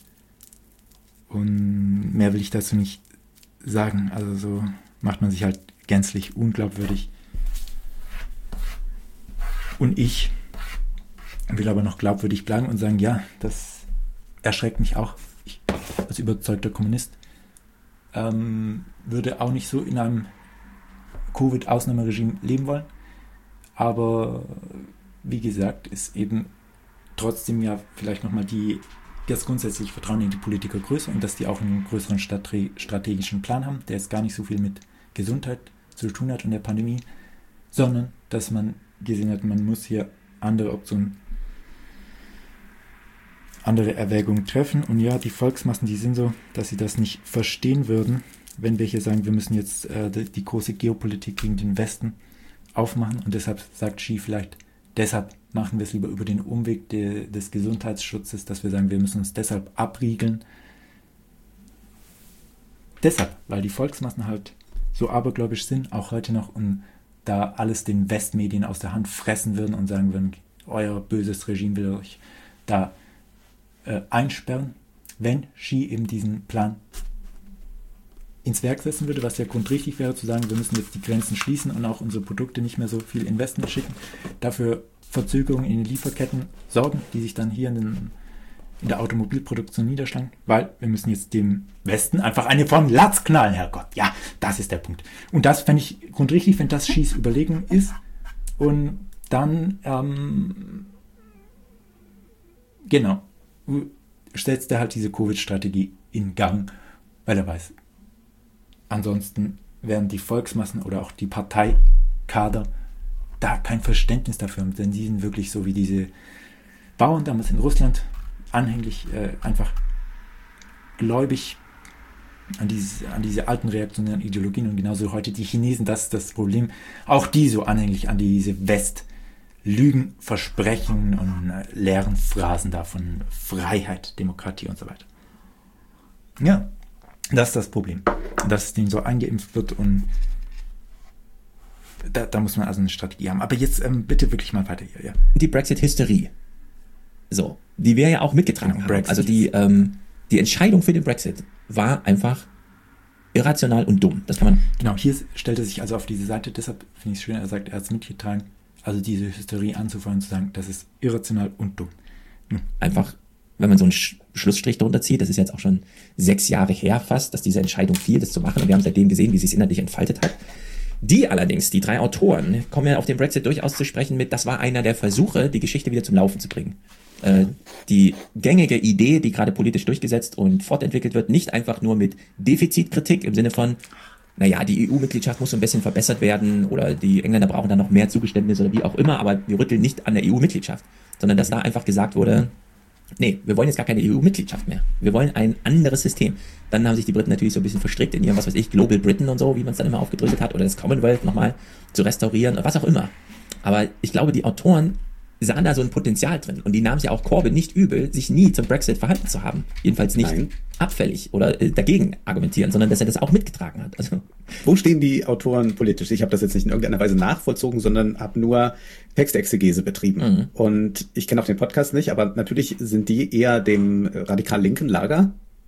A: Und mehr will ich dazu nicht sagen. Also so macht man sich halt gänzlich unglaubwürdig. Und ich will aber noch glaubwürdig bleiben und sagen, ja, das erschreckt mich auch. Ich als überzeugter Kommunist würde auch nicht so in einem Covid-Ausnahmeregime leben wollen. Aber wie gesagt, ist eben trotzdem ja vielleicht nochmal das grundsätzliche Vertrauen in die Politiker größer, und dass die auch einen größeren strategischen Plan haben, der jetzt gar nicht so viel mit Gesundheit zu tun hat und der Pandemie, sondern dass man gesehen hat, man muss hier andere Optionen, andere Erwägungen treffen. Und ja, die Volksmassen, die sind so, dass sie das nicht verstehen würden, wenn wir hier sagen, wir müssen jetzt die große Geopolitik gegen den Westen aufmachen, und deshalb sagt Xi vielleicht, deshalb machen wir es lieber über den Umweg des Gesundheitsschutzes, dass wir sagen, wir müssen uns deshalb abriegeln. Deshalb, weil die Volksmassen halt so abergläubisch sind, auch heute noch, und da alles den Westmedien aus der Hand fressen würden und sagen würden, euer böses Regime will euch da einsperren, wenn Xi eben diesen Plan ins Werk setzen würde, was ja grundrichtig wäre, zu sagen, wir müssen jetzt die Grenzen schließen und auch unsere Produkte nicht mehr so viel in Westen schicken, dafür Verzögerungen in den Lieferketten sorgen, die sich dann hier in der Automobilproduktion niederschlagen, weil wir müssen jetzt dem Westen einfach eine Form Latz knallen, Herrgott. Ja, das ist der Punkt. Und das fände ich grundrichtig, wenn das Xis Überlegen ist. Und dann, genau, setzt er halt diese Covid-Strategie in Gang, weil er weiß, ansonsten werden die Volksmassen oder auch die Parteikader da kein Verständnis dafür haben, denn die sind wirklich so wie diese Bauern damals in Russland, anhänglich, einfach gläubig an diese alten reaktionären Ideologien, und genauso heute die Chinesen, das ist das Problem, auch die so anhänglich an diese West-Lügen, Versprechen und leeren Phrasen da von Freiheit, Demokratie und so weiter. Ja, das ist das Problem, dass es denen so eingeimpft wird, und da muss man also eine Strategie haben. Aber jetzt bitte wirklich mal weiter hier. Ja.
C: Die Brexit-Hysterie, so, die wir ja auch mitgetragen haben. Brexit. Also die Entscheidung für den Brexit war einfach irrational und dumm. Das kann man.
A: Genau, hier stellt er sich also auf diese Seite, deshalb finde ich es schön, er sagt, er hat es mitgetragen, also diese Hysterie anzufangen und zu sagen, das ist irrational und dumm.
C: Einfach, wenn man so einen Schlussstrich drunter zieht, das ist jetzt auch schon 6 Jahre her fast, dass diese Entscheidung fiel, das zu machen, und wir haben seitdem gesehen, wie sie es inhaltlich entfaltet hat. Die allerdings, die 3 Autoren, kommen ja auf den Brexit durchaus zu sprechen mit, das war einer der Versuche, die Geschichte wieder zum Laufen zu bringen. Die gängige Idee, die gerade politisch durchgesetzt und fortentwickelt wird, nicht einfach nur mit Defizitkritik im Sinne von, naja, die EU-Mitgliedschaft muss so ein bisschen verbessert werden oder die Engländer brauchen dann noch mehr Zugeständnisse oder wie auch immer, aber wir rütteln nicht an der EU-Mitgliedschaft, sondern dass da einfach gesagt wurde, nee, wir wollen jetzt gar keine EU-Mitgliedschaft mehr. Wir wollen ein anderes System. Dann haben sich die Briten natürlich so ein bisschen verstrickt in ihrem, was weiß ich, Global Britain und so, wie man es dann immer aufgedröselt hat, oder das Commonwealth nochmal zu restaurieren oder was auch immer. Aber ich glaube, die Autoren sahen da so ein Potenzial drin. Und die nahmen es ja auch Corbyn nicht übel, sich nie zum Brexit verhalten zu haben. Jedenfalls nicht abfällig oder dagegen argumentieren, sondern dass er das auch mitgetragen hat. Also,
B: wo stehen die Autoren politisch? Ich habe das jetzt nicht in irgendeiner Weise nachvollzogen, sondern habe nur Textexegese betrieben. Und ich kenne auch den Podcast nicht, aber natürlich sind die eher dem radikal linken Lager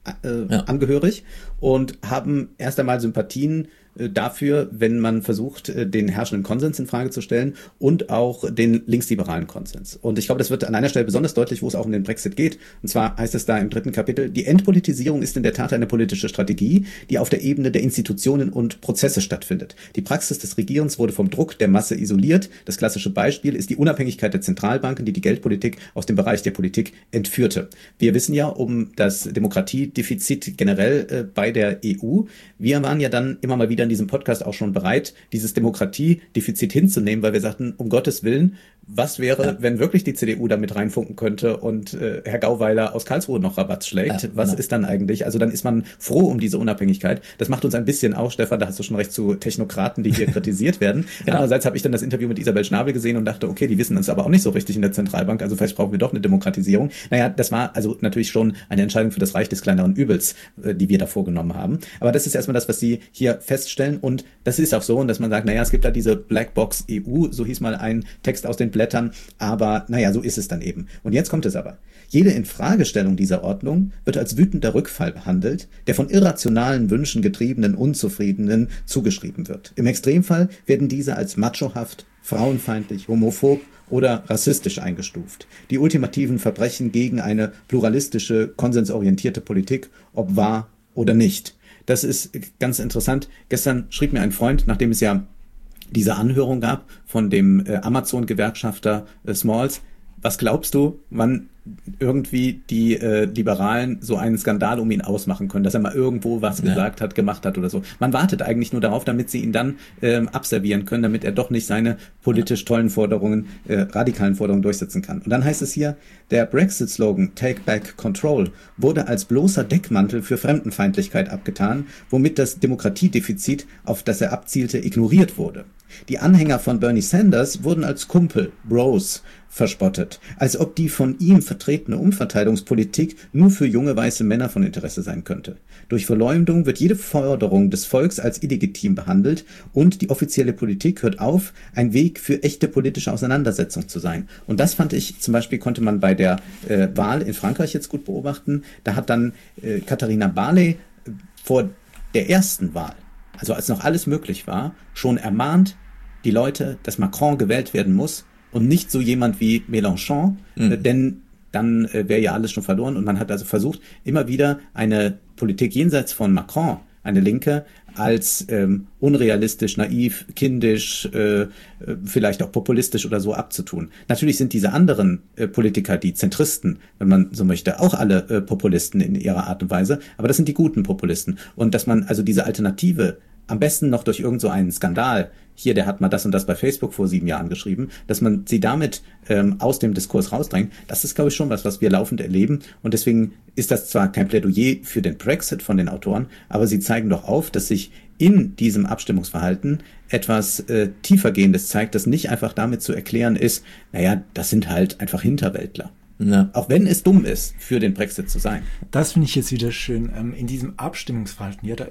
B: angehörig und haben erst einmal Sympathien dafür, wenn man versucht, den herrschenden Konsens in Frage zu stellen und auch den linksliberalen Konsens. Und ich glaube, das wird an einer Stelle besonders deutlich, wo es auch um den Brexit geht. Und zwar heißt es da im 3. Kapitel, die Entpolitisierung ist in der Tat eine politische Strategie, die auf der Ebene der Institutionen und Prozesse stattfindet. Die Praxis des Regierens wurde vom Druck der Masse isoliert. Das klassische Beispiel ist die Unabhängigkeit der Zentralbanken, die die Geldpolitik aus dem Bereich der Politik entführte. Wir wissen ja um das Demokratiedefizit generell bei der EU. Wir waren ja dann immer mal wieder in diesem Podcast auch schon bereit, dieses Demokratiedefizit hinzunehmen, weil wir sagten, um Gottes Willen, was wäre, wenn wirklich die CDU da mit reinfunken könnte und Herr Gauweiler aus Karlsruhe noch Rabatz schlägt? Was ist dann eigentlich? Also dann ist man froh um diese Unabhängigkeit. Das macht uns ein bisschen auch, Stefan, da hast du schon recht, zu Technokraten, die hier kritisiert werden. Andererseits habe ich dann das Interview mit Isabel Schnabel gesehen und dachte, okay, die wissen das aber auch nicht so richtig in der Zentralbank, also vielleicht brauchen wir doch eine Demokratisierung. Naja, das war also natürlich schon eine Entscheidung für das Reich des kleineren Übels, die wir da vorgenommen haben. Aber das ist erstmal das, was Sie hier feststellen, und das ist auch so, und dass man sagt, naja, es gibt da diese Blackbox EU, so hieß mal ein Text aus den Blättern, aber naja, so ist es dann eben. Und jetzt kommt es aber. Jede Infragestellung dieser Ordnung wird als wütender Rückfall behandelt, der von irrationalen Wünschen getriebenen Unzufriedenen zugeschrieben wird. Im Extremfall werden diese als machohaft, frauenfeindlich, homophob oder rassistisch eingestuft. Die ultimativen Verbrechen gegen eine pluralistische, konsensorientierte Politik, ob wahr oder nicht. Das ist ganz interessant. Gestern schrieb mir ein Freund, nachdem es ja diese Anhörung gab von dem Amazon-Gewerkschafter Smalls, was glaubst du, wann irgendwie die Liberalen so einen Skandal um ihn ausmachen können, dass er mal irgendwo was gesagt hat, gemacht hat oder so. Man wartet eigentlich nur darauf, damit sie ihn dann abservieren können, damit er doch nicht seine politisch tollen Forderungen, radikalen Forderungen durchsetzen kann. Und dann heißt es hier, der Brexit-Slogan Take Back Control wurde als bloßer Deckmantel für Fremdenfeindlichkeit abgetan, womit das Demokratiedefizit, auf das er abzielte, ignoriert wurde. Die Anhänger von Bernie Sanders wurden als Kumpel, Bros, verspottet, als ob die von ihm vertretene Umverteilungspolitik nur für junge weiße Männer von Interesse sein könnte. Durch Verleumdung wird jede Forderung des Volks als illegitim behandelt und die offizielle Politik hört auf, ein Weg für echte politische Auseinandersetzung zu sein. Und das fand ich, zum Beispiel konnte man bei der Wahl in Frankreich jetzt gut beobachten. Da hat dann Katharina Barley vor der ersten Wahl, also als noch alles möglich war, schon ermahnt die Leute, dass Macron gewählt werden muss und nicht so jemand wie Mélenchon, denn dann wäre ja alles schon verloren. Und man hat also versucht, immer wieder eine Politik jenseits von Macron, eine Linke, als unrealistisch, naiv, kindisch, vielleicht auch populistisch oder so abzutun. Natürlich sind diese anderen Politiker, die Zentristen, wenn man so möchte, auch alle Populisten in ihrer Art und Weise, aber das sind die guten Populisten. Und dass man also diese Alternative am besten noch durch irgend so einen Skandal, hier, der hat mal das und das bei Facebook vor 7 Jahren geschrieben, dass man sie damit aus dem Diskurs rausdrängt, das ist, glaube ich, schon was wir laufend erleben. Und deswegen ist das zwar kein Plädoyer für den Brexit von den Autoren, aber sie zeigen doch auf, dass sich in diesem Abstimmungsverhalten etwas tiefergehendes zeigt, das nicht einfach damit zu erklären ist, naja, das sind halt einfach Hinterwäldler. Ja. Auch wenn es dumm ist, für den Brexit zu sein.
A: Das finde ich jetzt wieder schön. In diesem Abstimmungsverhalten, ja, da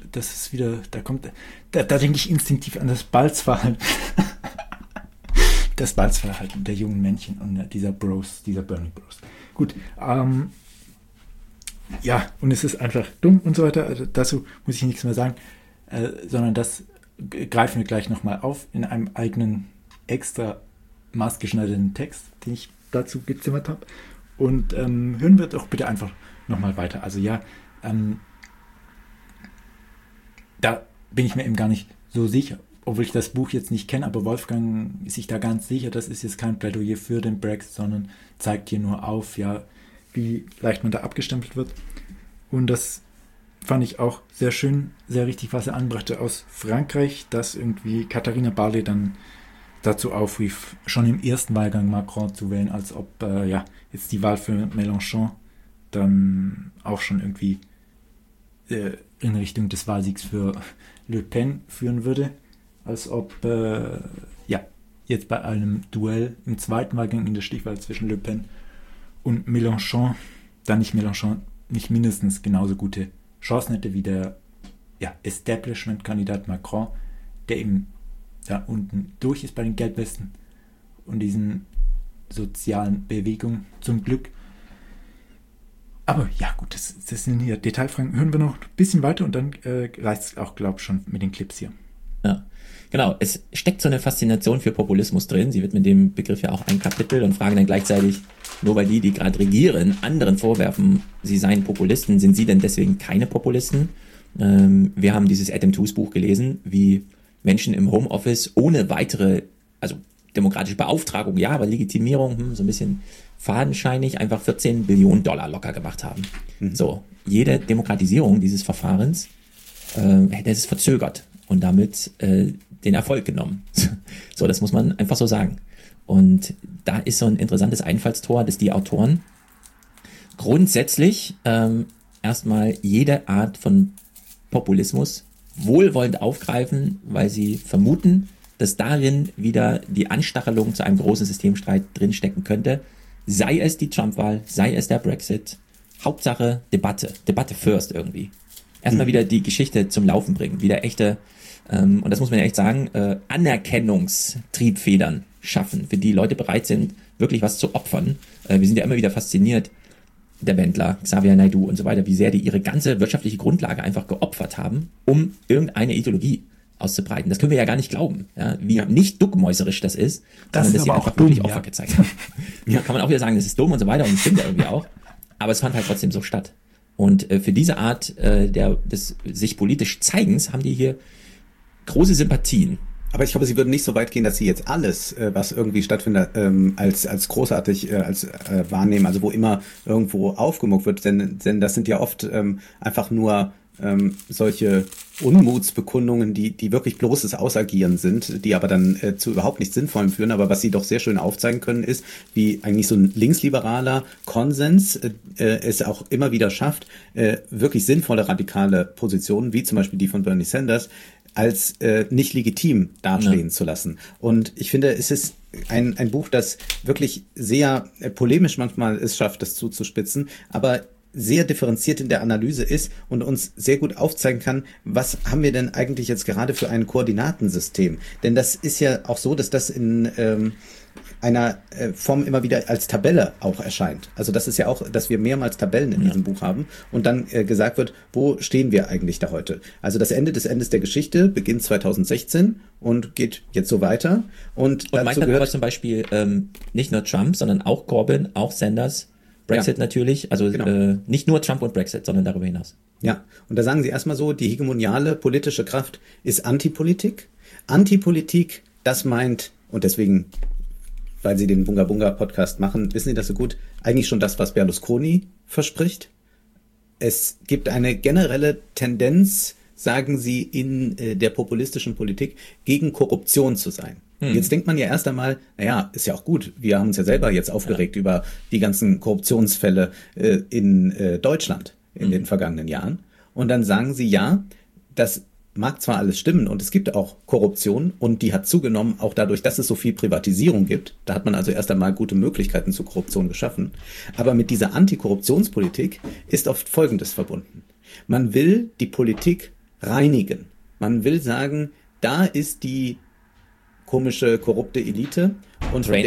A: denke ich instinktiv an das Balzverhalten. Das Balzverhalten der jungen Männchen und dieser Bernie Bros. Gut, ja, und es ist einfach dumm und so weiter. Also dazu muss ich nichts mehr sagen, sondern das greifen wir gleich nochmal auf in einem eigenen, extra maßgeschneiderten Text, den ich dazu gezimmert habe. Und hören wir doch bitte einfach nochmal weiter. Also ja, da bin ich mir eben gar nicht so sicher, obwohl ich das Buch jetzt nicht kenne, aber Wolfgang ist sich da ganz sicher, das ist jetzt kein Plädoyer für den Brexit, sondern zeigt hier nur auf, ja, wie leicht man da abgestempelt wird. Und das fand ich auch sehr schön, sehr richtig, was er anbrachte aus Frankreich, dass irgendwie Katharina Barley dann dazu aufrief, schon im ersten Wahlgang Macron zu wählen, als ob jetzt die Wahl für Mélenchon dann auch schon irgendwie in Richtung des Wahlsiegs für Le Pen führen würde, als ob jetzt bei einem Duell im zweiten Wahlgang in der Stichwahl zwischen Le Pen und Mélenchon nicht mindestens genauso gute Chancen hätte wie der Establishment-Kandidat Macron, der eben da unten durch ist bei den Gelbwesten und diesen sozialen Bewegungen zum Glück. Aber ja gut, das sind hier Detailfragen. Hören wir noch ein bisschen weiter und dann reicht es auch, glaube ich, schon mit den Clips hier.
C: Ja, genau. Es steckt so eine Faszination für Populismus drin. Sie widmen dem Begriff ja auch ein Kapitel und fragen dann gleichzeitig, nur weil die gerade regieren, anderen vorwerfen, sie seien Populisten, sind sie denn deswegen keine Populisten? Wir haben dieses Adam Tooze Buch gelesen, wie Menschen im Homeoffice ohne weitere, also demokratische Beauftragung, ja, aber Legitimierung, so ein bisschen fadenscheinig, einfach 14 Billionen Dollar locker gemacht haben. So, jede Demokratisierung dieses Verfahrens hätte es verzögert und damit den Erfolg genommen. So, das muss man einfach so sagen. Und da ist so ein interessantes Einfallstor, dass die Autoren grundsätzlich erstmal jede Art von Populismus wohlwollend aufgreifen, weil sie vermuten, dass darin wieder die Anstachelung zu einem großen Systemstreit drinstecken könnte. Sei es die Trump-Wahl, sei es der Brexit. Hauptsache Debatte first irgendwie. Erstmal wieder die Geschichte zum Laufen bringen, wieder echte, und das muss man ja echt sagen, Anerkennungstriebfedern schaffen, für die Leute bereit sind, wirklich was zu opfern. Wir sind ja immer wieder fasziniert, der Wendler, Xavier Naidoo und so weiter, wie sehr die ihre ganze wirtschaftliche Grundlage einfach geopfert haben, um irgendeine Ideologie auszubreiten. Das können wir ja gar nicht glauben, ja, wie nicht duckmäuserisch das ist, sondern dass sie einfach wirklich Opfer gezeigt haben. Ja, kann man auch wieder sagen, das ist dumm und so weiter und das stimmt ja irgendwie auch, aber es fand halt trotzdem so statt. Und für diese Art des sich politisch Zeigens haben die hier große Sympathien.
B: Aber ich glaube, Sie würden nicht so weit gehen, dass Sie jetzt alles, was irgendwie stattfindet, als großartig wahrnehmen, also wo immer irgendwo aufgemuckt wird, denn das sind ja oft einfach nur solche Unmutsbekundungen, die wirklich bloßes Ausagieren sind, die aber dann zu überhaupt nichts Sinnvollem führen. Aber was Sie doch sehr schön aufzeigen können, ist, wie eigentlich so ein linksliberaler Konsens es auch immer wieder schafft, wirklich sinnvolle radikale Positionen, wie zum Beispiel die von Bernie Sanders, als nicht legitim dastehen zu lassen. Und ich finde, es ist ein Buch, das wirklich sehr polemisch manchmal es schafft, das zuzuspitzen, aber sehr differenziert in der Analyse ist und uns sehr gut aufzeigen kann, was haben wir denn eigentlich jetzt gerade für ein Koordinatensystem? Denn das ist ja auch so, dass das in einer Form immer wieder als Tabelle auch erscheint. Also das ist ja auch, dass wir mehrmals Tabellen in diesem Buch haben und dann gesagt wird, wo stehen wir eigentlich da heute? Also das Ende des Endes der Geschichte beginnt 2016 und geht jetzt so weiter. Und
C: dazu meint dann aber zum Beispiel nicht nur Trump, sondern auch Corbyn, auch Sanders, Brexit natürlich, also genau. Nicht nur Trump und Brexit, sondern darüber hinaus.
B: Ja, und da sagen sie erstmal so, die hegemoniale politische Kraft ist Antipolitik. Antipolitik, das meint, und deswegen, weil sie den Bunga Bunga Podcast machen, wissen sie das so gut, eigentlich schon das, was Berlusconi verspricht. Es gibt eine generelle Tendenz, sagen sie, in der populistischen Politik gegen Korruption zu sein. Jetzt denkt man ja erst einmal, naja, ist ja auch gut, wir haben uns ja selber jetzt aufgeregt über die ganzen Korruptionsfälle in Deutschland in den vergangenen Jahren. Und dann sagen sie, ja, das mag zwar alles stimmen und es gibt auch Korruption und die hat zugenommen, auch dadurch, dass es so viel Privatisierung gibt. Da hat man also erst einmal gute Möglichkeiten zur Korruption geschaffen. Aber mit dieser Antikorruptionspolitik ist oft Folgendes verbunden. Man will die Politik reinigen. Man will sagen, da ist die komische, korrupte Elite und von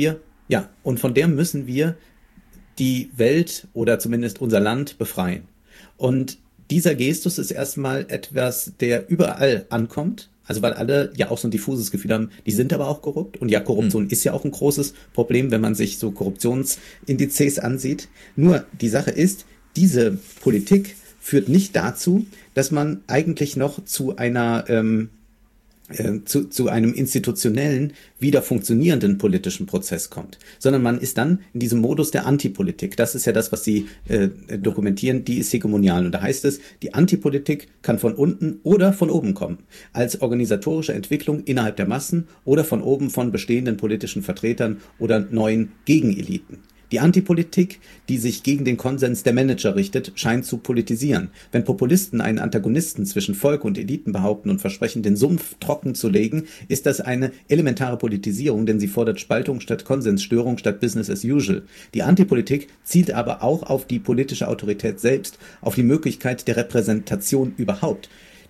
B: der müssen wir die Welt oder zumindest unser Land befreien. Und dieser Gestus ist erstmal etwas, der überall ankommt, also weil alle ja auch so ein diffuses Gefühl haben, die sind aber auch korrupt. Und ja, Korruption ist ja auch ein großes Problem, wenn man sich so Korruptionsindizes ansieht. Nur die Sache ist, diese Politik führt nicht dazu, dass man eigentlich noch zu einer zu einem institutionellen, wieder funktionierenden politischen Prozess kommt, sondern man ist dann in diesem Modus der Antipolitik. Das ist ja das, was sie dokumentieren, die ist hegemonial. Und da heißt es, die Antipolitik kann von unten oder von oben kommen, als organisatorische Entwicklung innerhalb der Massen oder von oben von bestehenden politischen Vertretern oder neuen Gegeneliten. Die Antipolitik, die sich gegen den Konsens der Manager richtet, scheint zu politisieren. Wenn Populisten einen Antagonisten zwischen Volk und Eliten behaupten und versprechen, den Sumpf trocken zu legen, ist das eine elementare Politisierung, denn sie fordert Spaltung statt Konsens, Störung statt Business as usual. Die Antipolitik zielt aber auch auf die politische Autorität selbst, auf die Möglichkeit der Repräsentation überhaupt.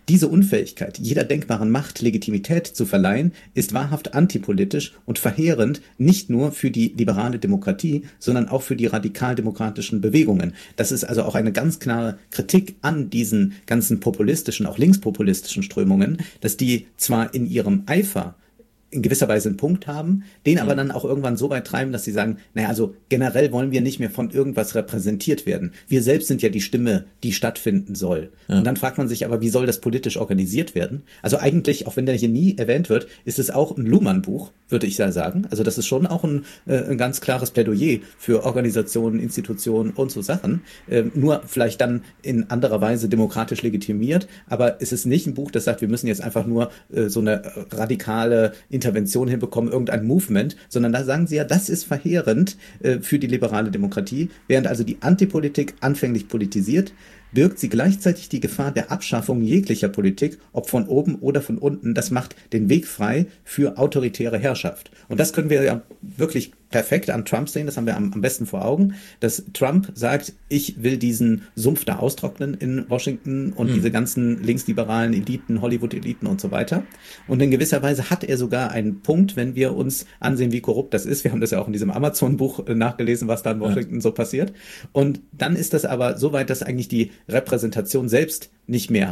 B: diese Unfähigkeit, jeder denkbaren Macht Legitimität zu verleihen, ist wahrhaft antipolitisch und verheerend, nicht nur für die liberale Demokratie, sondern auch für die radikaldemokratischen Bewegungen. Das ist also auch eine ganz klare Kritik an diesen ganzen populistischen, auch linkspopulistischen Strömungen, dass die zwar in ihrem Eifer in gewisser Weise einen Punkt haben, den aber dann auch irgendwann so weit treiben, dass sie sagen, naja, also generell wollen wir nicht mehr von irgendwas repräsentiert werden. Wir selbst sind ja die Stimme, die stattfinden soll. Ja. Und dann fragt man sich aber, wie soll das politisch organisiert werden? Also eigentlich, auch wenn der hier nie erwähnt wird, ist es auch ein Luhmann-Buch, würde ich ja sagen. Also das ist schon auch ein ganz klares Plädoyer für Organisationen, Institutionen und so Sachen. Nur vielleicht dann in anderer Weise demokratisch legitimiert. Aber es ist nicht ein Buch, das sagt, wir müssen jetzt einfach nur so eine radikale Intervention hinbekommen, irgendein Movement, sondern da sagen sie ja, das ist verheerend für die liberale Demokratie, während also die Antipolitik anfänglich politisiert, birgt sie gleichzeitig die Gefahr der Abschaffung jeglicher Politik, ob von oben oder von unten. Das macht den Weg frei für autoritäre Herrschaft. Und das können wir ja wirklich perfekt an Trump sehen, das haben wir am besten vor Augen, dass Trump sagt, ich will diesen Sumpf da austrocknen in Washington und diese ganzen linksliberalen Eliten, Hollywood-Eliten und so weiter. Und in gewisser Weise hat er sogar einen Punkt, wenn wir uns ansehen, wie korrupt das ist. Wir haben das ja auch in diesem Amazon-Buch nachgelesen, was da in Washington so passiert. Und dann ist das aber so weit, dass eigentlich die Repräsentation selbst nicht mehr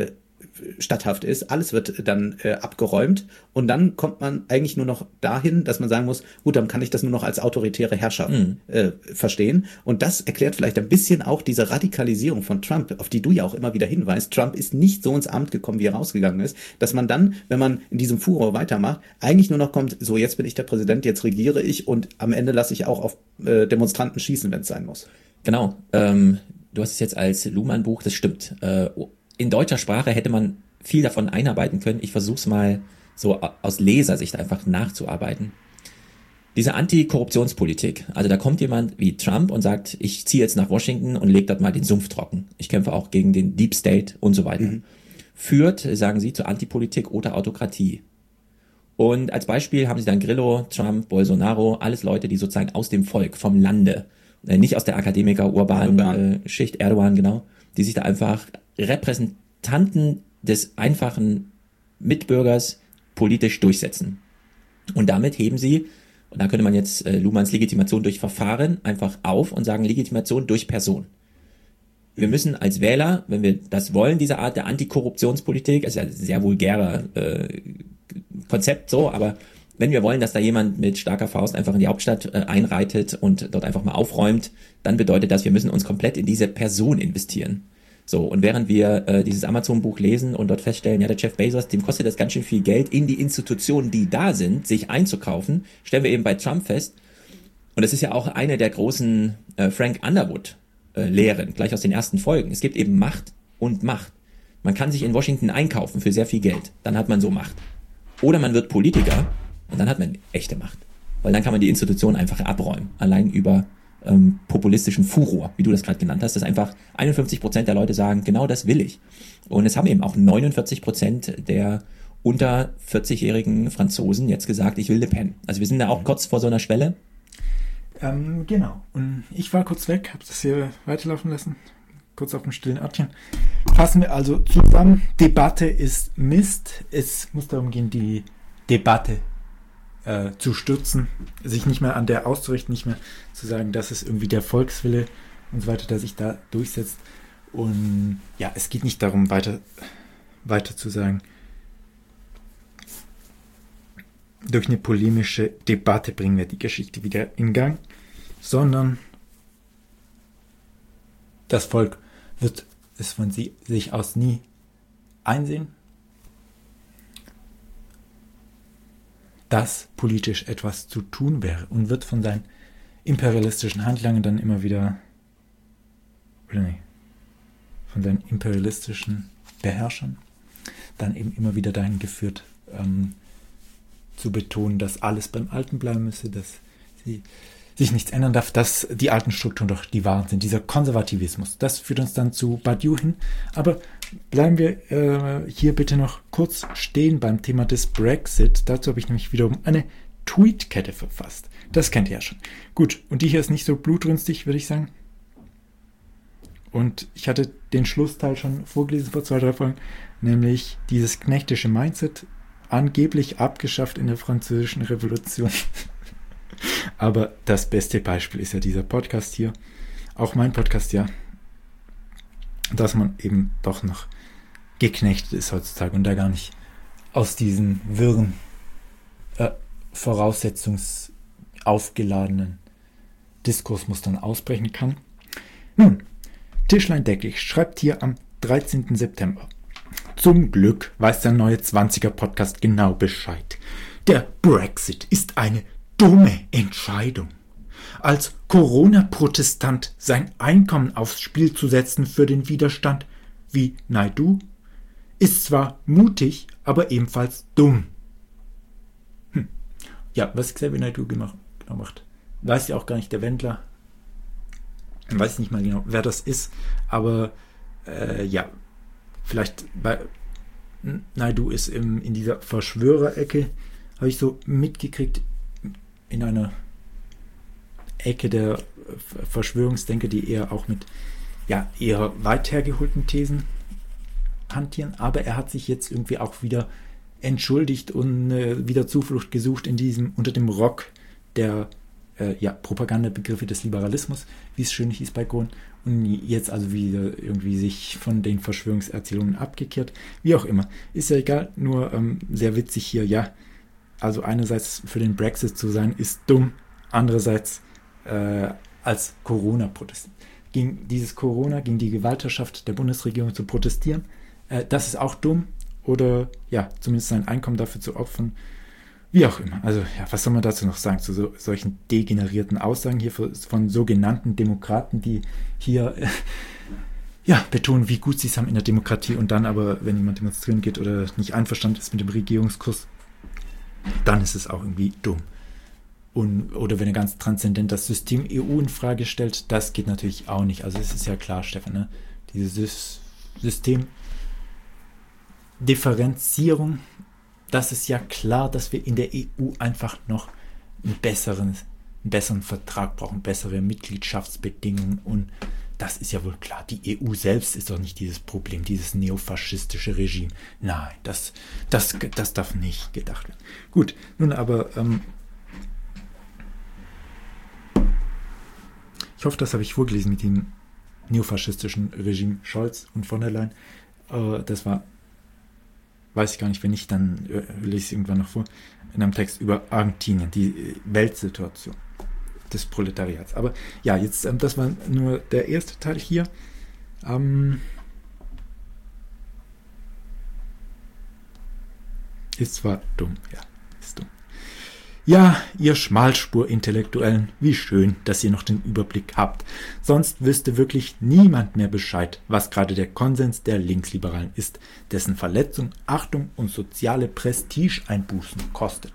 B: statthaft ist. Alles wird dann abgeräumt und dann kommt man eigentlich nur noch dahin, dass man sagen muss, gut, dann kann ich das nur noch als autoritäre Herrschaft verstehen. Und das erklärt vielleicht ein bisschen auch diese Radikalisierung von Trump, auf die du ja auch immer wieder hinweist. Trump ist nicht so ins Amt gekommen, wie er rausgegangen ist, dass man dann, wenn man in diesem Furor weitermacht, eigentlich nur noch kommt, so jetzt bin ich der Präsident, jetzt regiere ich und am Ende lasse ich auch auf Demonstranten schießen, wenn es sein muss.
C: Genau. Du hast es jetzt als Luhmann-Buch, das stimmt. In deutscher Sprache hätte man viel davon einarbeiten können. Ich versuche es mal so aus Lesersicht einfach nachzuarbeiten. Diese Antikorruptionspolitik, also da kommt jemand wie Trump und sagt, ich ziehe jetzt nach Washington und lege dort mal den Sumpf trocken. Ich kämpfe auch gegen den Deep State und so weiter. Führt, sagen sie, zur Antipolitik oder Autokratie. Und als Beispiel haben sie dann Grillo, Trump, Bolsonaro, alles Leute, die sozusagen aus dem Volk, vom Lande, nicht aus der Akademiker-urbanen Schicht, Erdogan, genau, die sich da einfach Repräsentanten des einfachen Mitbürgers politisch durchsetzen. Und damit heben sie, und da könnte man jetzt Luhmanns Legitimation durch Verfahren einfach auf und sagen Legitimation durch Person. Wir müssen als Wähler, wenn wir das wollen, diese Art der Antikorruptionspolitik, ist ja ein sehr vulgärer Konzept so, aber wenn wir wollen, dass da jemand mit starker Faust einfach in die Hauptstadt einreitet und dort einfach mal aufräumt, dann bedeutet das, wir müssen uns komplett in diese Person investieren. So, und während wir dieses Amazon-Buch lesen und dort feststellen, ja, der Jeff Bezos, dem kostet das ganz schön viel Geld, in die Institutionen, die da sind, sich einzukaufen, stellen wir eben bei Trump fest, und das ist ja auch eine der großen Frank Underwood-Lehren, gleich aus den ersten Folgen. Es gibt eben Macht und Macht. Man kann sich in Washington einkaufen für sehr viel Geld, dann hat man so Macht. Oder man wird Politiker und dann hat man echte Macht. Weil dann kann man die Institutionen einfach abräumen, allein über populistischen Furor, wie du das gerade genannt hast, dass einfach 51% der Leute sagen, genau das will ich. Und es haben eben auch 49% der unter 40-jährigen Franzosen jetzt gesagt, ich will Le Pen. Also wir sind da auch kurz vor so einer Schwelle.
A: Genau. Und ich war kurz weg, habe das hier weiterlaufen lassen, kurz auf dem stillen Örtchen. Fassen wir also zusammen. Debatte ist Mist. Es muss darum gehen, die Debatte zu stürzen, sich nicht mehr an der auszurichten, nicht mehr zu sagen, das ist irgendwie der Volkswille und so weiter, der sich da durchsetzt. Und ja, es geht nicht darum, weiter zu sagen, durch eine polemische Debatte bringen wir die Geschichte wieder in Gang, sondern das Volk wird es von sich aus nie einsehen, dass politisch etwas zu tun wäre und wird von seinen imperialistischen Handlangern dann immer wieder, von seinen imperialistischen Beherrschern dann eben immer wieder dahin geführt, zu betonen, dass alles beim Alten bleiben müsse, dass sich nichts ändern darf, dass die alten Strukturen doch die wahren sind. Dieser Konservativismus, das führt uns dann zu Badiou hin. Aber bleiben wir hier bitte noch kurz stehen beim Thema des Brexit. Dazu habe ich nämlich wiederum eine Tweetkette verfasst. Das kennt ihr ja schon. Gut, und die hier ist nicht so blutrünstig, würde ich sagen. Und ich hatte den Schlussteil schon vorgelesen vor 2-3 Folgen, nämlich dieses knechtische Mindset, angeblich abgeschafft in der Französischen Revolution. Aber das beste Beispiel ist ja dieser Podcast hier, auch mein Podcast, ja, dass man eben doch noch geknechtet ist heutzutage und da gar nicht aus diesen wirren, voraussetzungsaufgeladenen Diskursmustern ausbrechen kann. Nun, Tischlein Decklich schreibt hier am 13. September. Zum Glück weiß der neue 20er-Podcast genau Bescheid. Der Brexit ist eine dumme Entscheidung. Als Corona-Protestant sein Einkommen aufs Spiel zu setzen für den Widerstand, wie Naidu, ist zwar mutig, aber ebenfalls dumm. Ja, was Xavier Naidu genau macht, weiß ja auch gar nicht der Wendler. Ich weiß nicht mal genau, wer das ist, aber ja, vielleicht bei Naidu ist in dieser Verschwörerecke, habe ich so mitgekriegt, in einer Ecke der Verschwörungsdenker, die eher auch mit eher weit hergeholten Thesen hantieren, aber er hat sich jetzt irgendwie auch wieder entschuldigt und wieder Zuflucht gesucht unter dem Rock der Propagandabegriffe des Liberalismus, wie es schön hieß bei Kohn, und jetzt also wieder irgendwie sich von den Verschwörungserzählungen abgekehrt, wie auch immer. Ist ja egal, nur sehr witzig hier, also einerseits für den Brexit zu sein, ist dumm, andererseits als Corona-Protest. Gegen dieses Corona, gegen die Gewaltherrschaft der Bundesregierung zu protestieren, das ist auch dumm, oder zumindest sein Einkommen dafür zu opfern, wie auch immer. Also was soll man dazu noch sagen, zu solchen degenerierten Aussagen hier von sogenannten Demokraten, die hier betonen, wie gut sie es haben in der Demokratie und dann aber, wenn jemand demonstrieren geht oder nicht einverstanden ist mit dem Regierungskurs, dann ist es auch irgendwie dumm. Oder wenn er ganz transzendent das System EU in Frage stellt, das geht natürlich auch nicht. Also es ist ja klar, Stefan, ne? Dieses Systemdifferenzierung, das ist ja klar, dass wir in der EU einfach noch einen besseren Vertrag brauchen, bessere Mitgliedschaftsbedingungen, und das ist ja wohl klar. Die EU selbst ist doch nicht dieses Problem, dieses neofaschistische Regime. Nein, das darf nicht gedacht werden. Gut, nun aber ich hoffe, das habe ich vorgelesen mit dem neofaschistischen Regime Scholz und von der Leyen. Das war, weiß ich gar nicht, wenn nicht, dann lese ich es irgendwann noch vor, in einem Text über Argentinien, die Weltsituation des Proletariats. Aber jetzt, das war nur der erste Teil hier. Ist zwar dumm, ist dumm. Ja, ihr Schmalspur-Intellektuellen, wie schön, dass ihr noch den Überblick habt. Sonst wüsste wirklich niemand mehr Bescheid, was gerade der Konsens der Linksliberalen ist, dessen Verletzung, Achtung und soziale Prestigeeinbußen kostet.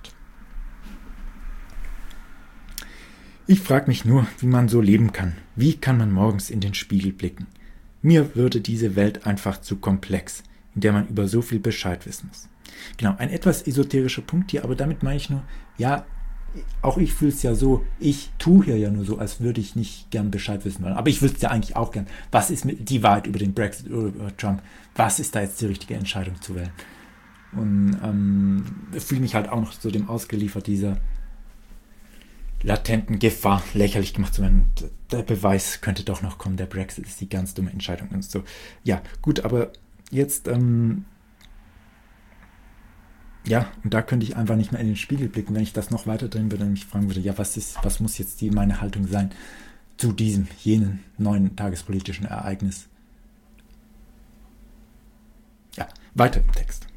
A: Ich frage mich nur, wie man so leben kann. Wie kann man morgens in den Spiegel blicken? Mir würde diese Welt einfach zu komplex, in der man über so viel Bescheid wissen muss. Genau, ein etwas esoterischer Punkt hier, aber damit meine ich nur, auch ich fühle es ja so, ich tue hier ja nur so, als würde ich nicht gern Bescheid wissen wollen. Aber ich wüsste ja eigentlich auch gern, was ist mit die Wahrheit über den Brexit oder über Trump? Was ist da jetzt die richtige Entscheidung zu wählen? Und fühle mich halt auch noch so dem ausgeliefert, dieser latenten Gefahr, lächerlich gemacht zu werden. Der Beweis könnte doch noch kommen, der Brexit ist die ganz dumme Entscheidung und so. Ja, gut, aber jetzt und da könnte ich einfach nicht mehr in den Spiegel blicken, wenn ich das noch weiter drehen würde und mich fragen würde, was muss jetzt meine Haltung sein zu jenen neuen tagespolitischen Ereignis. Weiter im Text.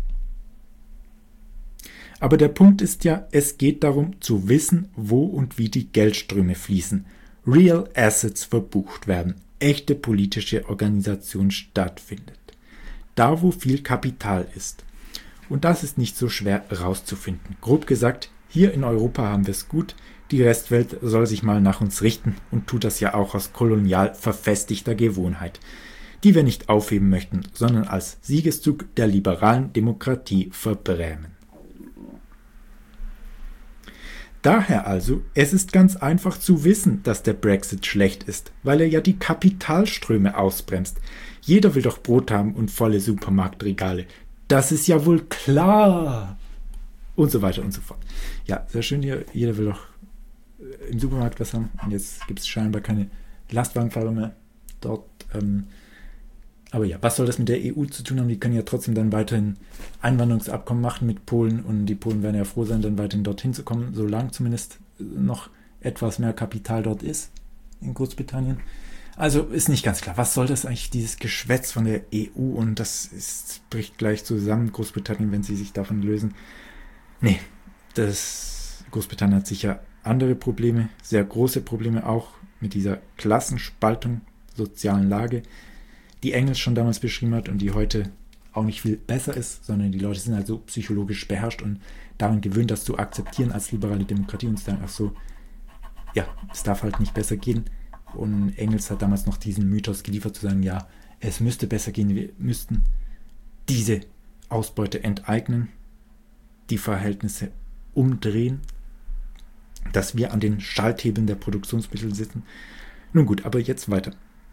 A: Aber der Punkt ist es geht darum zu wissen, wo und wie die Geldströme fließen, Real Assets verbucht werden, echte politische Organisation stattfindet. Da, wo viel Kapital ist. Und das ist nicht so schwer herauszufinden. Grob gesagt, hier in Europa haben wir es gut, die Restwelt soll sich mal nach uns richten und tut das ja auch aus kolonial verfestigter Gewohnheit, die wir nicht aufheben möchten, sondern als Siegeszug der liberalen Demokratie verbrämen. Daher also, es ist ganz einfach zu wissen, dass der Brexit schlecht ist, weil er ja die Kapitalströme ausbremst. Jeder will doch Brot haben und volle Supermarktregale. Das ist ja wohl klar. Und so weiter und so fort. Ja, sehr schön hier. Jeder will doch im Supermarkt was haben. Und jetzt gibt es scheinbar keine Lastwagenfahrer mehr dort. Aber ja, was soll das mit der EU zu tun haben? Die können ja trotzdem dann weiterhin Einwanderungsabkommen machen mit Polen und die Polen werden ja froh sein, dann weiterhin dorthin zu kommen, solange zumindest noch etwas mehr Kapital dort ist in Großbritannien. Also ist nicht ganz klar, was soll das eigentlich, dieses Geschwätz von der EU, und das bricht gleich zusammen, Großbritannien, wenn sie sich davon lösen. Nee, Großbritannien hat sicher andere Probleme, sehr große Probleme auch mit dieser Klassenspaltung, sozialen Lage, die Engels schon damals beschrieben hat und die heute auch nicht viel besser ist, sondern die Leute sind halt so psychologisch beherrscht und daran gewöhnt, das zu akzeptieren als liberale Demokratie und zu sagen, ach so, ja, es darf halt nicht besser gehen. Und Engels hat damals noch diesen Mythos geliefert, zu sagen, ja, es müsste besser gehen, wir müssten diese Ausbeute enteignen, die Verhältnisse umdrehen, dass wir an den Schalthebeln der Produktionsmittel sitzen. Nun gut, aber jetzt weiter.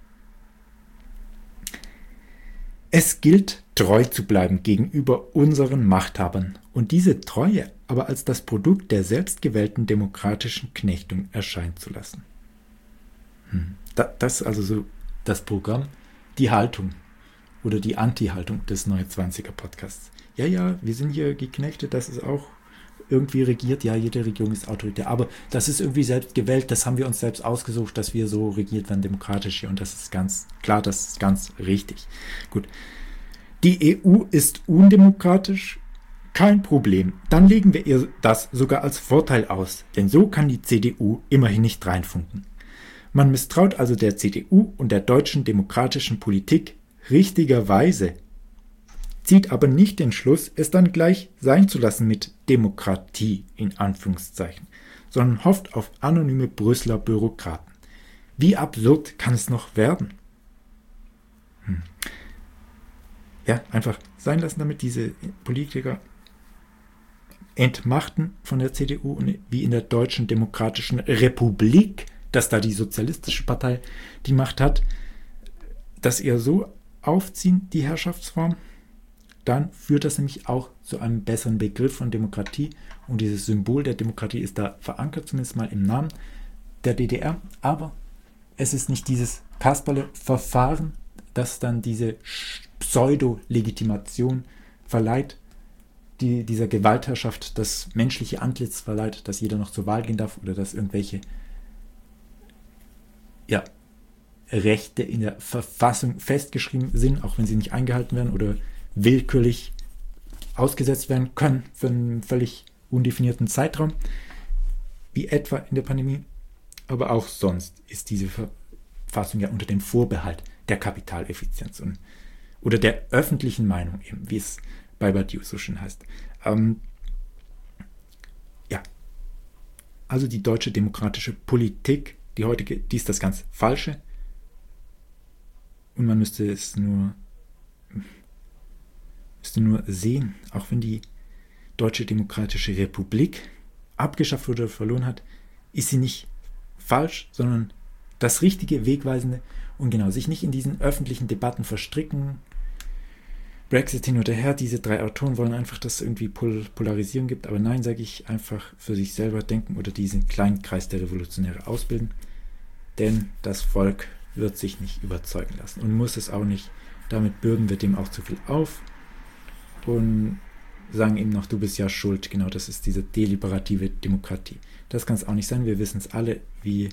A: Es gilt, treu zu bleiben gegenüber unseren Machthabern und diese Treue aber als das Produkt der selbstgewählten demokratischen Knechtung erscheinen zu lassen. Das ist also so das Programm, die Haltung oder die Anti-Haltung des Neue 20er Podcasts. Ja, wir sind hier geknechtet, das ist auch irgendwie regiert, ja, jede Regierung ist autoritär, aber das ist irgendwie selbst gewählt, das haben wir uns selbst ausgesucht, dass wir so regiert werden, demokratisch hier, und das ist ganz klar, das ist ganz richtig. Gut. Die EU ist undemokratisch? Kein Problem. Dann legen wir ihr das sogar als Vorteil aus, denn so kann die CDU immerhin nicht reinfunken. Man misstraut also der CDU und der deutschen demokratischen Politik richtigerweise, zieht aber nicht den Schluss, es dann gleich sein zu lassen mit Demokratie in Anführungszeichen, sondern hofft auf anonyme Brüsseler Bürokraten. Wie absurd kann es noch werden? Ja, einfach sein lassen, damit diese Politiker entmachten von der CDU und wie in der Deutschen Demokratischen Republik, dass da die Sozialistische Partei die Macht hat, dass eher so aufziehen, die Herrschaftsform, dann führt das nämlich auch zu einem besseren Begriff von Demokratie und dieses Symbol der Demokratie ist da verankert, zumindest mal im Namen der DDR, aber es ist nicht dieses Kasperle-Verfahren, das dann diese Pseudo-Legitimation verleiht, dieser Gewaltherrschaft das menschliche Antlitz verleiht, dass jeder noch zur Wahl gehen darf oder dass irgendwelche Rechte in der Verfassung festgeschrieben sind, auch wenn sie nicht eingehalten werden oder willkürlich ausgesetzt werden können für einen völlig undefinierten Zeitraum, wie etwa in der Pandemie. Aber auch sonst ist diese Verfassung ja unter dem Vorbehalt der Kapitaleffizienz oder der öffentlichen Meinung, eben, wie es bei Badiou so schön heißt. Also die deutsche demokratische Politik, die heutige, die ist das ganz Falsche. Und man müsste nur sehen, auch wenn die Deutsche Demokratische Republik abgeschafft wurde oder verloren hat, ist sie nicht falsch, sondern das richtige, wegweisende und genau, sich nicht in diesen öffentlichen Debatten verstricken. Brexit hin oder her, diese drei Autoren wollen einfach, dass es irgendwie Polarisierung gibt, aber nein, sage ich, einfach für sich selber denken oder diesen kleinen Kreis der Revolutionäre ausbilden, denn das Volk wird sich nicht überzeugen lassen und muss es auch nicht, damit bürden wir dem auch zu viel auf und sagen ihm noch, du bist ja schuld, genau, das ist diese deliberative Demokratie. Das kann es auch nicht sein, wir wissen es alle, wie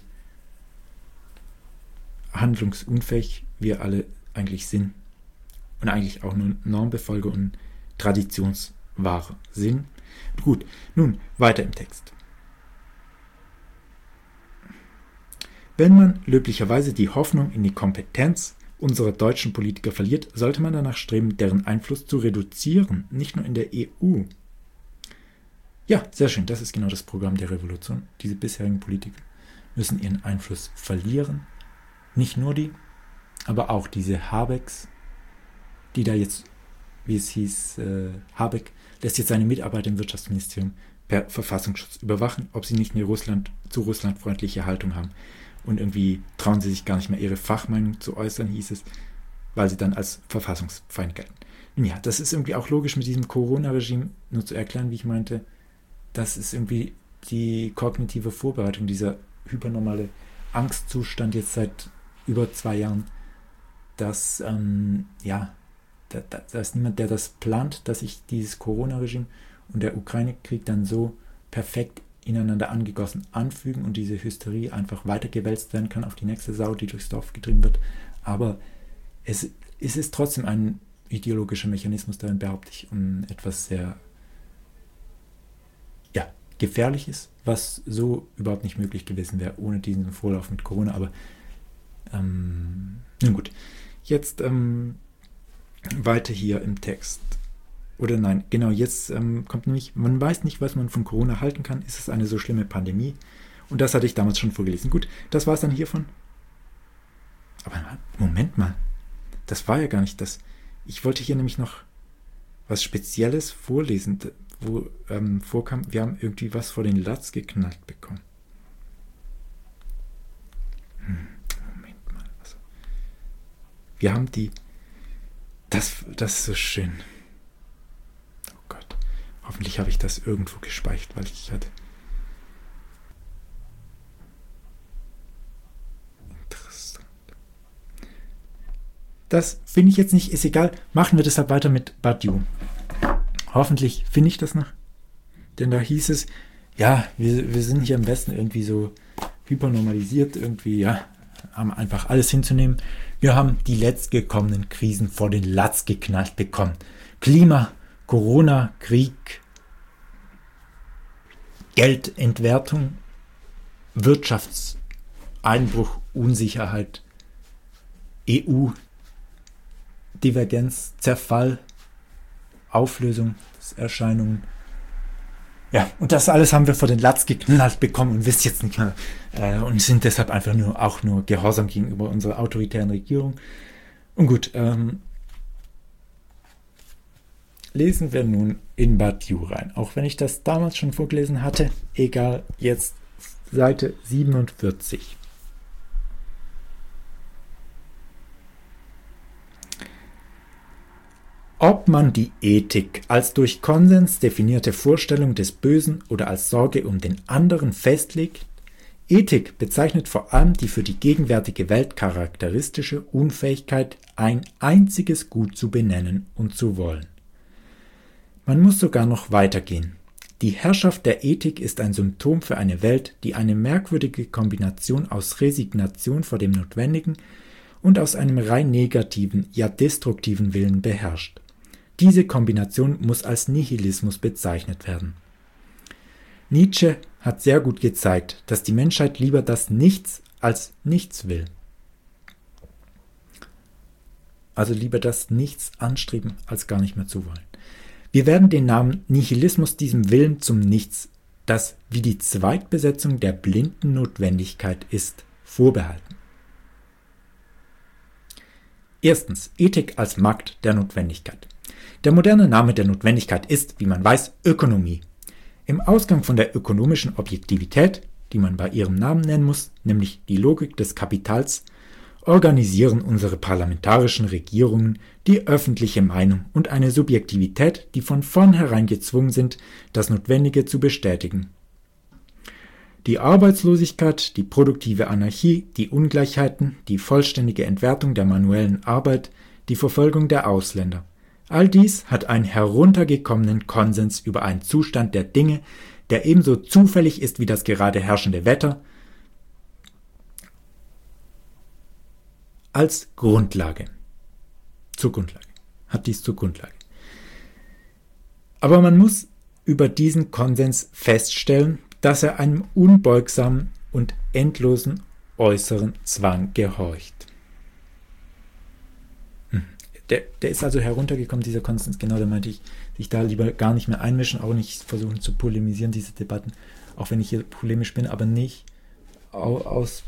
A: handlungsunfähig wir alle eigentlich sind und eigentlich auch nur Normbefolger und Traditionswahrer sind. Gut, nun weiter im Text. Wenn man löblicherweise die Hoffnung in die Kompetenz unserer deutschen Politiker verliert, sollte man danach streben, deren Einfluss zu reduzieren, nicht nur in der EU. Ja, sehr schön, das ist genau das Programm der Revolution. Diese bisherigen Politiker müssen ihren Einfluss verlieren. Nicht nur die, aber auch diese Habecks, die da jetzt, wie es hieß, Habeck lässt jetzt seine Mitarbeiter im Wirtschaftsministerium per Verfassungsschutz überwachen, ob sie nicht eine zu russlandfreundliche Haltung haben. Und irgendwie trauen sie sich gar nicht mehr, ihre Fachmeinung zu äußern, hieß es, weil sie dann als Verfassungsfeind gelten. Nun ja, das ist irgendwie auch logisch mit diesem Corona-Regime, nur zu erklären, wie ich meinte, das ist irgendwie die kognitive Vorbereitung, dieser hypernormale Angstzustand jetzt seit über 2 Jahren, dass, da ist niemand, der das plant, dass sich dieses Corona-Regime und der Ukraine-Krieg dann so perfekt ineinander angegossen anfügen und diese Hysterie einfach weitergewälzt werden kann auf die nächste Sau, die durchs Dorf getrieben wird. Aber es ist trotzdem ein ideologischer Mechanismus, darin behaupte ich, um etwas sehr Gefährliches, was so überhaupt nicht möglich gewesen wäre ohne diesen Vorlauf mit Corona. Aber nun gut, jetzt weiter hier im Text. Oder nein, genau, jetzt kommt nämlich, man weiß nicht, was man von Corona halten kann. Ist es eine so schlimme Pandemie? Und das hatte ich damals schon vorgelesen. Gut, das war es dann hiervon. Aber Moment mal, das war ja gar nicht das. Ich wollte hier nämlich noch was Spezielles vorlesen, wo vorkam, wir haben irgendwie was vor den Latz geknallt bekommen. Moment mal. Also, wir haben das ist so schön. Oh Gott. Hoffentlich habe ich das irgendwo gespeichert, weil ich hatte. Interessant. Das finde ich jetzt nicht, ist egal. Machen wir deshalb weiter mit Badiou. Hoffentlich finde ich das noch. Denn da hieß es, ja, wir sind hier im Westen irgendwie so hypernormalisiert, irgendwie, ja, haben einfach alles hinzunehmen. Wir haben die letztgekommenen Krisen vor den Latz geknallt bekommen. Klima, Corona, Krieg, Geldentwertung, Wirtschaftseinbruch, Unsicherheit, EU-Divergenz, Zerfall, Auflösungserscheinungen. Ja, und das alles haben wir vor den Latz geknallt bekommen und wisst jetzt nicht mehr und sind deshalb einfach nur gehorsam gegenüber unserer autoritären Regierung. Und gut, lesen wir nun in Badiou rein. Auch wenn ich das damals schon vorgelesen hatte, egal, jetzt Seite 47. Ob man die Ethik als durch Konsens definierte Vorstellung des Bösen oder als Sorge um den anderen festlegt, Ethik bezeichnet vor allem die für die gegenwärtige Welt charakteristische Unfähigkeit, ein einziges Gut zu benennen und zu wollen. Man muss sogar noch weitergehen. Die Herrschaft der Ethik ist ein Symptom für eine Welt, die eine merkwürdige Kombination aus Resignation vor dem Notwendigen und aus einem rein negativen, ja destruktiven Willen beherrscht. Diese Kombination muss als Nihilismus bezeichnet werden. Nietzsche hat sehr gut gezeigt, dass die Menschheit lieber das Nichts als Nichts will. Also lieber das Nichts anstreben, als gar nicht mehr zu wollen. Wir werden den Namen Nihilismus diesem Willen zum Nichts, das wie die Zweitbesetzung der blinden Notwendigkeit ist, vorbehalten. Erstens, Ethik als Markt der Notwendigkeit. Der moderne Name der Notwendigkeit ist, wie man weiß, Ökonomie. Im Ausgang von der ökonomischen Objektivität, die man bei ihrem Namen nennen muss, nämlich die Logik des Kapitals, organisieren unsere parlamentarischen Regierungen die öffentliche Meinung und eine Subjektivität, die von vornherein gezwungen sind, das Notwendige zu bestätigen. Die Arbeitslosigkeit, die produktive Anarchie, die Ungleichheiten, die vollständige Entwertung der manuellen Arbeit, die Verfolgung der Ausländer. All dies hat einen heruntergekommenen Konsens über einen Zustand der Dinge, der ebenso zufällig ist wie das gerade herrschende Wetter, als Grundlage. Hat dies zur Grundlage. Aber man muss über diesen Konsens feststellen, dass er einem unbeugsamen und endlosen äußeren Zwang gehorcht. Der ist also heruntergekommen, dieser Konsens, genau, da meinte ich, sich da lieber gar nicht mehr einmischen, auch nicht versuchen zu polemisieren, diese Debatten, auch wenn ich hier polemisch bin, aber nicht auf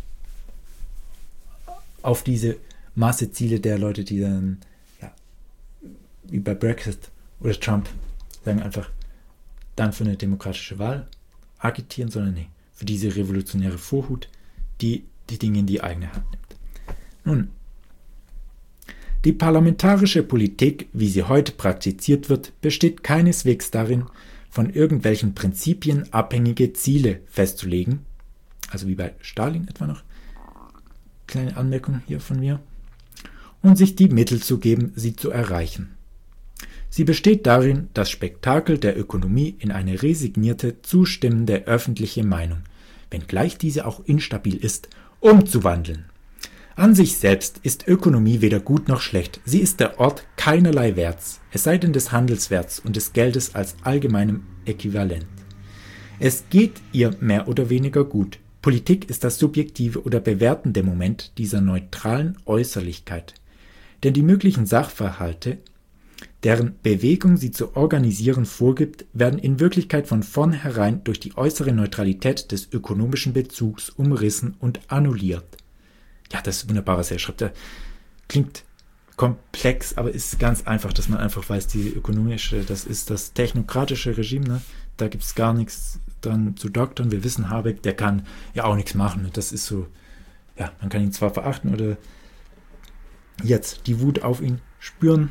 A: diese Masseziele der Leute, die dann, ja, wie bei Brexit oder Trump, sagen einfach, dann für eine demokratische Wahl agitieren, sondern nee, für diese revolutionäre Vorhut, die die Dinge in die eigene Hand nimmt. Nun, die parlamentarische Politik, wie sie heute praktiziert wird, besteht keineswegs darin, von irgendwelchen Prinzipien abhängige Ziele festzulegen, also wie bei Stalin etwa noch, kleine Anmerkung hier von mir, und sich die Mittel zu geben, sie zu erreichen. Sie besteht darin, das Spektakel der Ökonomie in eine resignierte, zustimmende öffentliche Meinung, wenngleich diese auch instabil ist, umzuwandeln. An sich selbst ist Ökonomie weder gut noch schlecht, sie ist der Ort keinerlei Werts, es sei denn des Handelswerts und des Geldes als allgemeinem Äquivalent. Es geht ihr mehr oder weniger gut. Politik ist das subjektive oder bewertende Moment dieser neutralen Äußerlichkeit. Denn die möglichen Sachverhalte, deren Bewegung sie zu organisieren vorgibt, werden in Wirklichkeit von vornherein durch die äußere Neutralität des ökonomischen Bezugs umrissen und annulliert. Ja, das ist wunderbar, was er schreibt. Das klingt komplex, aber ist ganz einfach, dass man einfach weiß, die ökonomische, das ist das technokratische Regime, ne? Da gibt es gar nichts dran zu doktern. Wir wissen, Habeck, der kann ja auch nichts machen. Das ist so, ja, man kann ihn zwar verachten oder jetzt die Wut auf ihn spüren,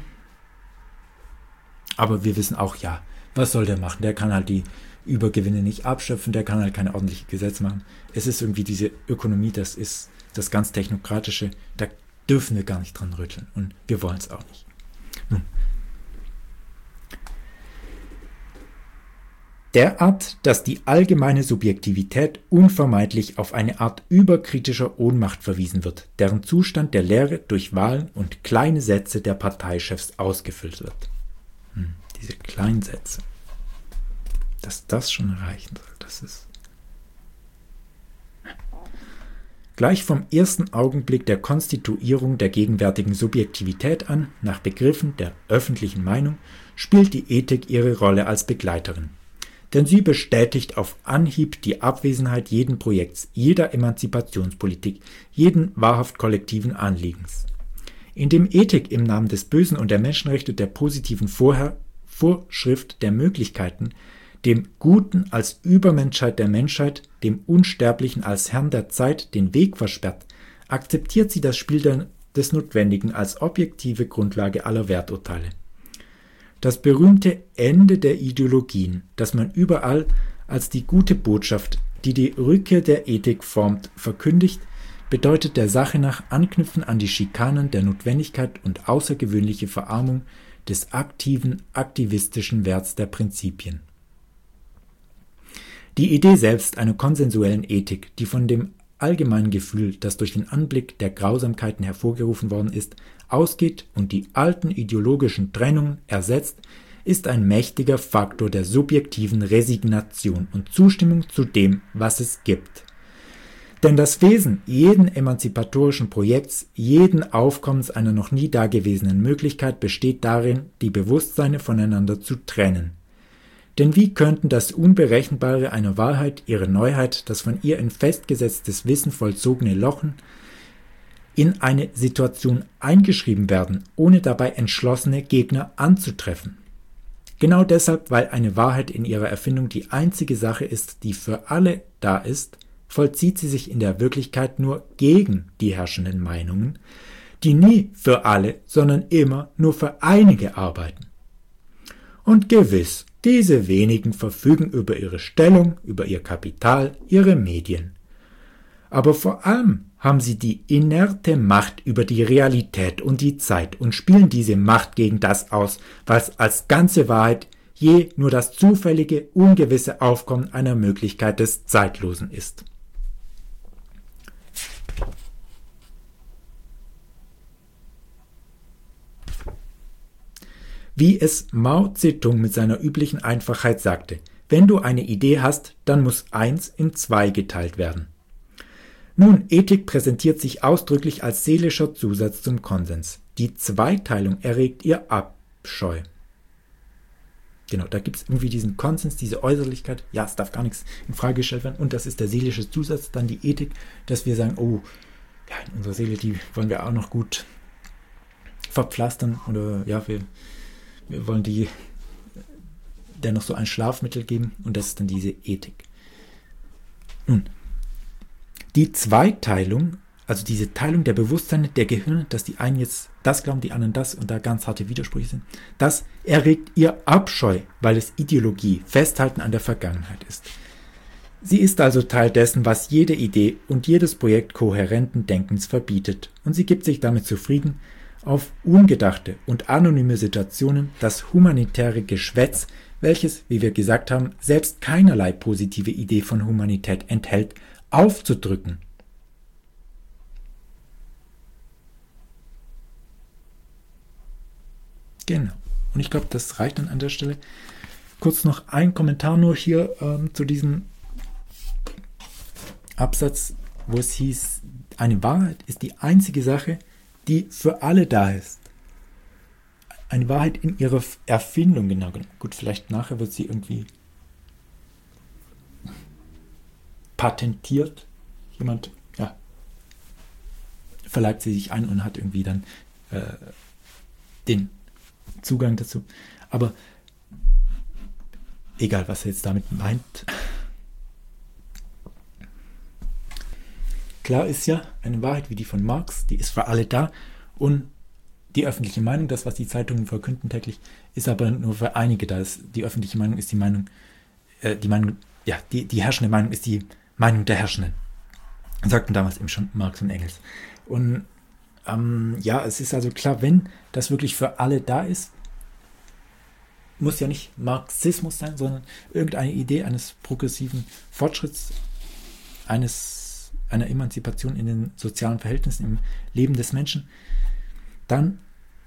A: aber wir wissen auch, ja, was soll der machen? Der kann halt die Übergewinne nicht abschöpfen, der kann halt keine ordentlichen Gesetze machen. Es ist irgendwie diese Ökonomie, das ist das ganz Technokratische, da dürfen wir gar nicht dran rütteln und wir wollen es auch nicht. Nun. Derart, dass die allgemeine Subjektivität unvermeidlich auf eine Art überkritischer Ohnmacht verwiesen wird, deren Zustand der Lehre durch Wahlen und kleine Sätze der Parteichefs ausgefüllt wird. Diese kleinen Sätze. Dass das schon reichen soll, das ist... Gleich vom ersten Augenblick der Konstituierung der gegenwärtigen Subjektivität an, nach Begriffen der öffentlichen Meinung, spielt die Ethik ihre Rolle als Begleiterin. Denn sie bestätigt auf Anhieb die Abwesenheit jeden Projekts, jeder Emanzipationspolitik, jeden wahrhaft kollektiven Anliegens. Indem Ethik im Namen des Bösen und der Menschenrechte der positiven Vorschrift der Möglichkeiten, dem Guten als Übermenschheit der Menschheit, dem Unsterblichen als Herrn der Zeit den Weg versperrt, akzeptiert sie das Spiel des Notwendigen als objektive Grundlage aller Werturteile. Das berühmte Ende der Ideologien, das man überall als die gute Botschaft, die die Rückkehr der Ethik formt, verkündigt, bedeutet der Sache nach Anknüpfen an die Schikanen der Notwendigkeit und außergewöhnliche Verarmung des aktiven, aktivistischen Werts der Prinzipien. Die Idee selbst einer konsensuellen Ethik, die von dem allgemeinen Gefühl, das durch den Anblick der Grausamkeiten hervorgerufen worden ist, ausgeht und die alten ideologischen Trennungen ersetzt, ist ein mächtiger Faktor der subjektiven Resignation und Zustimmung zu dem, was es gibt. Denn das Wesen jeden emanzipatorischen Projekts, jeden Aufkommens einer noch nie dagewesenen Möglichkeit besteht darin, die Bewusstseine voneinander zu trennen. Denn wie könnten das Unberechenbare einer Wahrheit, ihre Neuheit, das von ihr in festgesetztes Wissen vollzogene Lochen, in eine Situation eingeschrieben werden, ohne dabei entschlossene Gegner anzutreffen? Genau deshalb, weil eine Wahrheit in ihrer Erfindung die einzige Sache ist, die für alle da ist, vollzieht sie sich in der Wirklichkeit nur gegen die herrschenden Meinungen, die nie für alle, sondern immer nur für einige arbeiten. Und gewiss, diese wenigen verfügen über ihre Stellung, über ihr Kapital, ihre Medien. Aber vor allem haben sie die inerte Macht über die Realität und die Zeit und spielen diese Macht gegen das aus, was als ganze Wahrheit je nur das zufällige, ungewisse Aufkommen einer Möglichkeit des Zeitlosen ist. Wie es Mao Zedong mit seiner üblichen Einfachheit sagte: Wenn du eine Idee hast, dann muss 1 in 2 geteilt werden. Nun, Ethik präsentiert sich ausdrücklich als seelischer Zusatz zum Konsens. Die Zweiteilung erregt ihr Abscheu. Genau, da gibt es irgendwie diesen Konsens, diese Äußerlichkeit, ja, es darf gar nichts in Frage gestellt werden, und das ist der seelische Zusatz, dann die Ethik, dass wir sagen, oh, ja, in unserer Seele, die wollen wir auch noch gut verpflastern, oder ja, wir wollen die der noch so ein Schlafmittel geben und das ist dann diese Ethik. Nun, die Zweiteilung, also diese Teilung der Bewusstseine, der Gehirne, dass die einen jetzt das glauben, die anderen das und da ganz harte Widersprüche sind, das erregt ihr Abscheu, weil es Ideologie, Festhalten an der Vergangenheit ist. Sie ist also Teil dessen, was jede Idee und jedes Projekt kohärenten Denkens verbietet und sie gibt sich damit zufrieden, auf ungedachte und anonyme Situationen das humanitäre Geschwätz, welches, wie wir gesagt haben, selbst keinerlei positive Idee von Humanität enthält, aufzudrücken. Genau. Und ich glaube, das reicht dann an der Stelle. Kurz noch ein Kommentar nur hier zu diesem Absatz, wo es hieß, eine Wahrheit ist die einzige Sache, die für alle da ist. Eine Wahrheit in ihrer Erfindung, genau. Gut, vielleicht nachher wird sie irgendwie patentiert. Jemand, ja, verleibt sie sich ein und hat irgendwie dann den Zugang dazu. Aber egal, was er jetzt damit meint. Klar ist ja, eine Wahrheit wie die von Marx, die ist für alle da und die öffentliche Meinung, das, was die Zeitungen verkünden täglich, ist aber nur für einige da. Die öffentliche Meinung ist die Meinung, die herrschende Meinung ist die Meinung der Herrschenden. Sagten damals eben schon Marx und Engels. Und es ist also klar, wenn das wirklich für alle da ist, muss ja nicht Marxismus sein, sondern irgendeine Idee eines progressiven Fortschritts, einer Emanzipation in den sozialen Verhältnissen, im Leben des Menschen, dann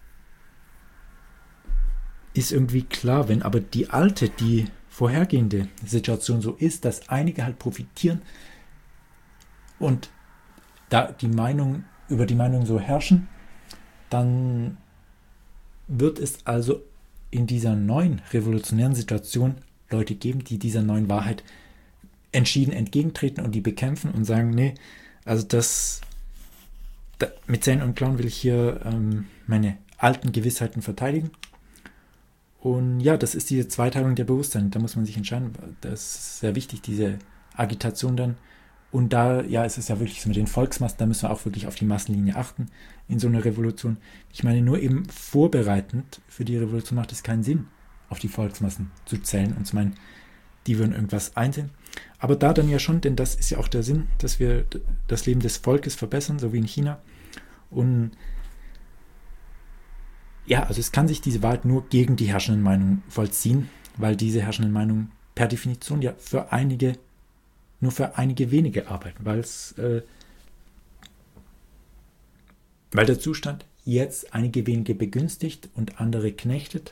A: ist irgendwie klar, wenn aber die vorhergehende Situation so ist, dass einige halt profitieren und da über die Meinung so herrschen, dann wird es also in dieser neuen revolutionären Situation Leute geben, die dieser neuen Wahrheit entschieden entgegentreten und die bekämpfen und sagen, nee, also mit Zähnen und Klauen will ich hier meine alten Gewissheiten verteidigen. Und ja, das ist diese Zweiteilung der Bewusstsein. Da muss man sich entscheiden. Das ist sehr wichtig, diese Agitation dann. Und da, ja, es ist ja wirklich so mit den Volksmassen, da müssen wir auch wirklich auf die Massenlinie achten in so einer Revolution. Ich meine, nur eben vorbereitend für die Revolution macht es keinen Sinn, auf die Volksmassen zu zählen und zu meinen, die würden irgendwas einsehen. Aber da dann ja schon, denn das ist ja auch der Sinn, dass wir das Leben des Volkes verbessern, so wie in China. Und ja, also es kann sich diese Wahrheit nur gegen die herrschenden Meinungen vollziehen, weil diese herrschenden Meinungen per Definition ja nur für einige wenige arbeiten, weil der Zustand jetzt einige wenige begünstigt und andere knechtet.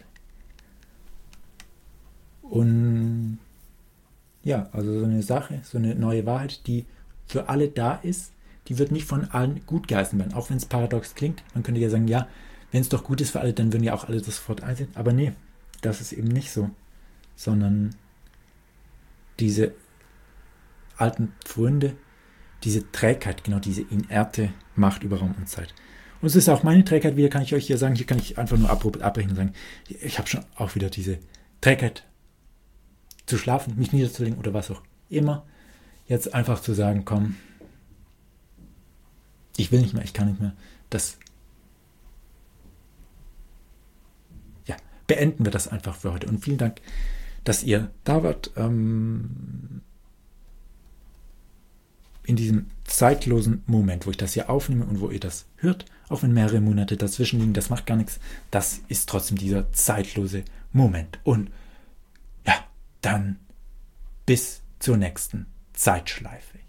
A: Und ja, also so eine Sache, so eine neue Wahrheit, die für alle da ist, die wird nicht von allen gut geheißen werden, auch wenn es paradox klingt. Man könnte ja sagen, ja, wenn es doch gut ist für alle, dann würden ja auch alle das sofort einsehen. Aber nee, das ist eben nicht so, sondern diese alten Freunde, diese Trägheit, genau diese inerte Macht über Raum und Zeit. Und es ist auch meine Trägheit wieder, kann ich euch hier sagen, hier kann ich einfach nur abbrechen und sagen, ich habe schon auch wieder diese Trägheit zu schlafen, mich niederzulegen oder was auch immer. Jetzt einfach zu sagen, komm, ich will nicht mehr, ich kann nicht mehr, beenden wir das einfach für heute. Und vielen Dank, dass ihr da wart. In diesem zeitlosen Moment, wo ich das hier aufnehme und wo ihr das hört, auch wenn mehrere Monate dazwischen liegen, das macht gar nichts. Das ist trotzdem dieser zeitlose Moment. Und ja, dann bis zur nächsten Zeitschleife.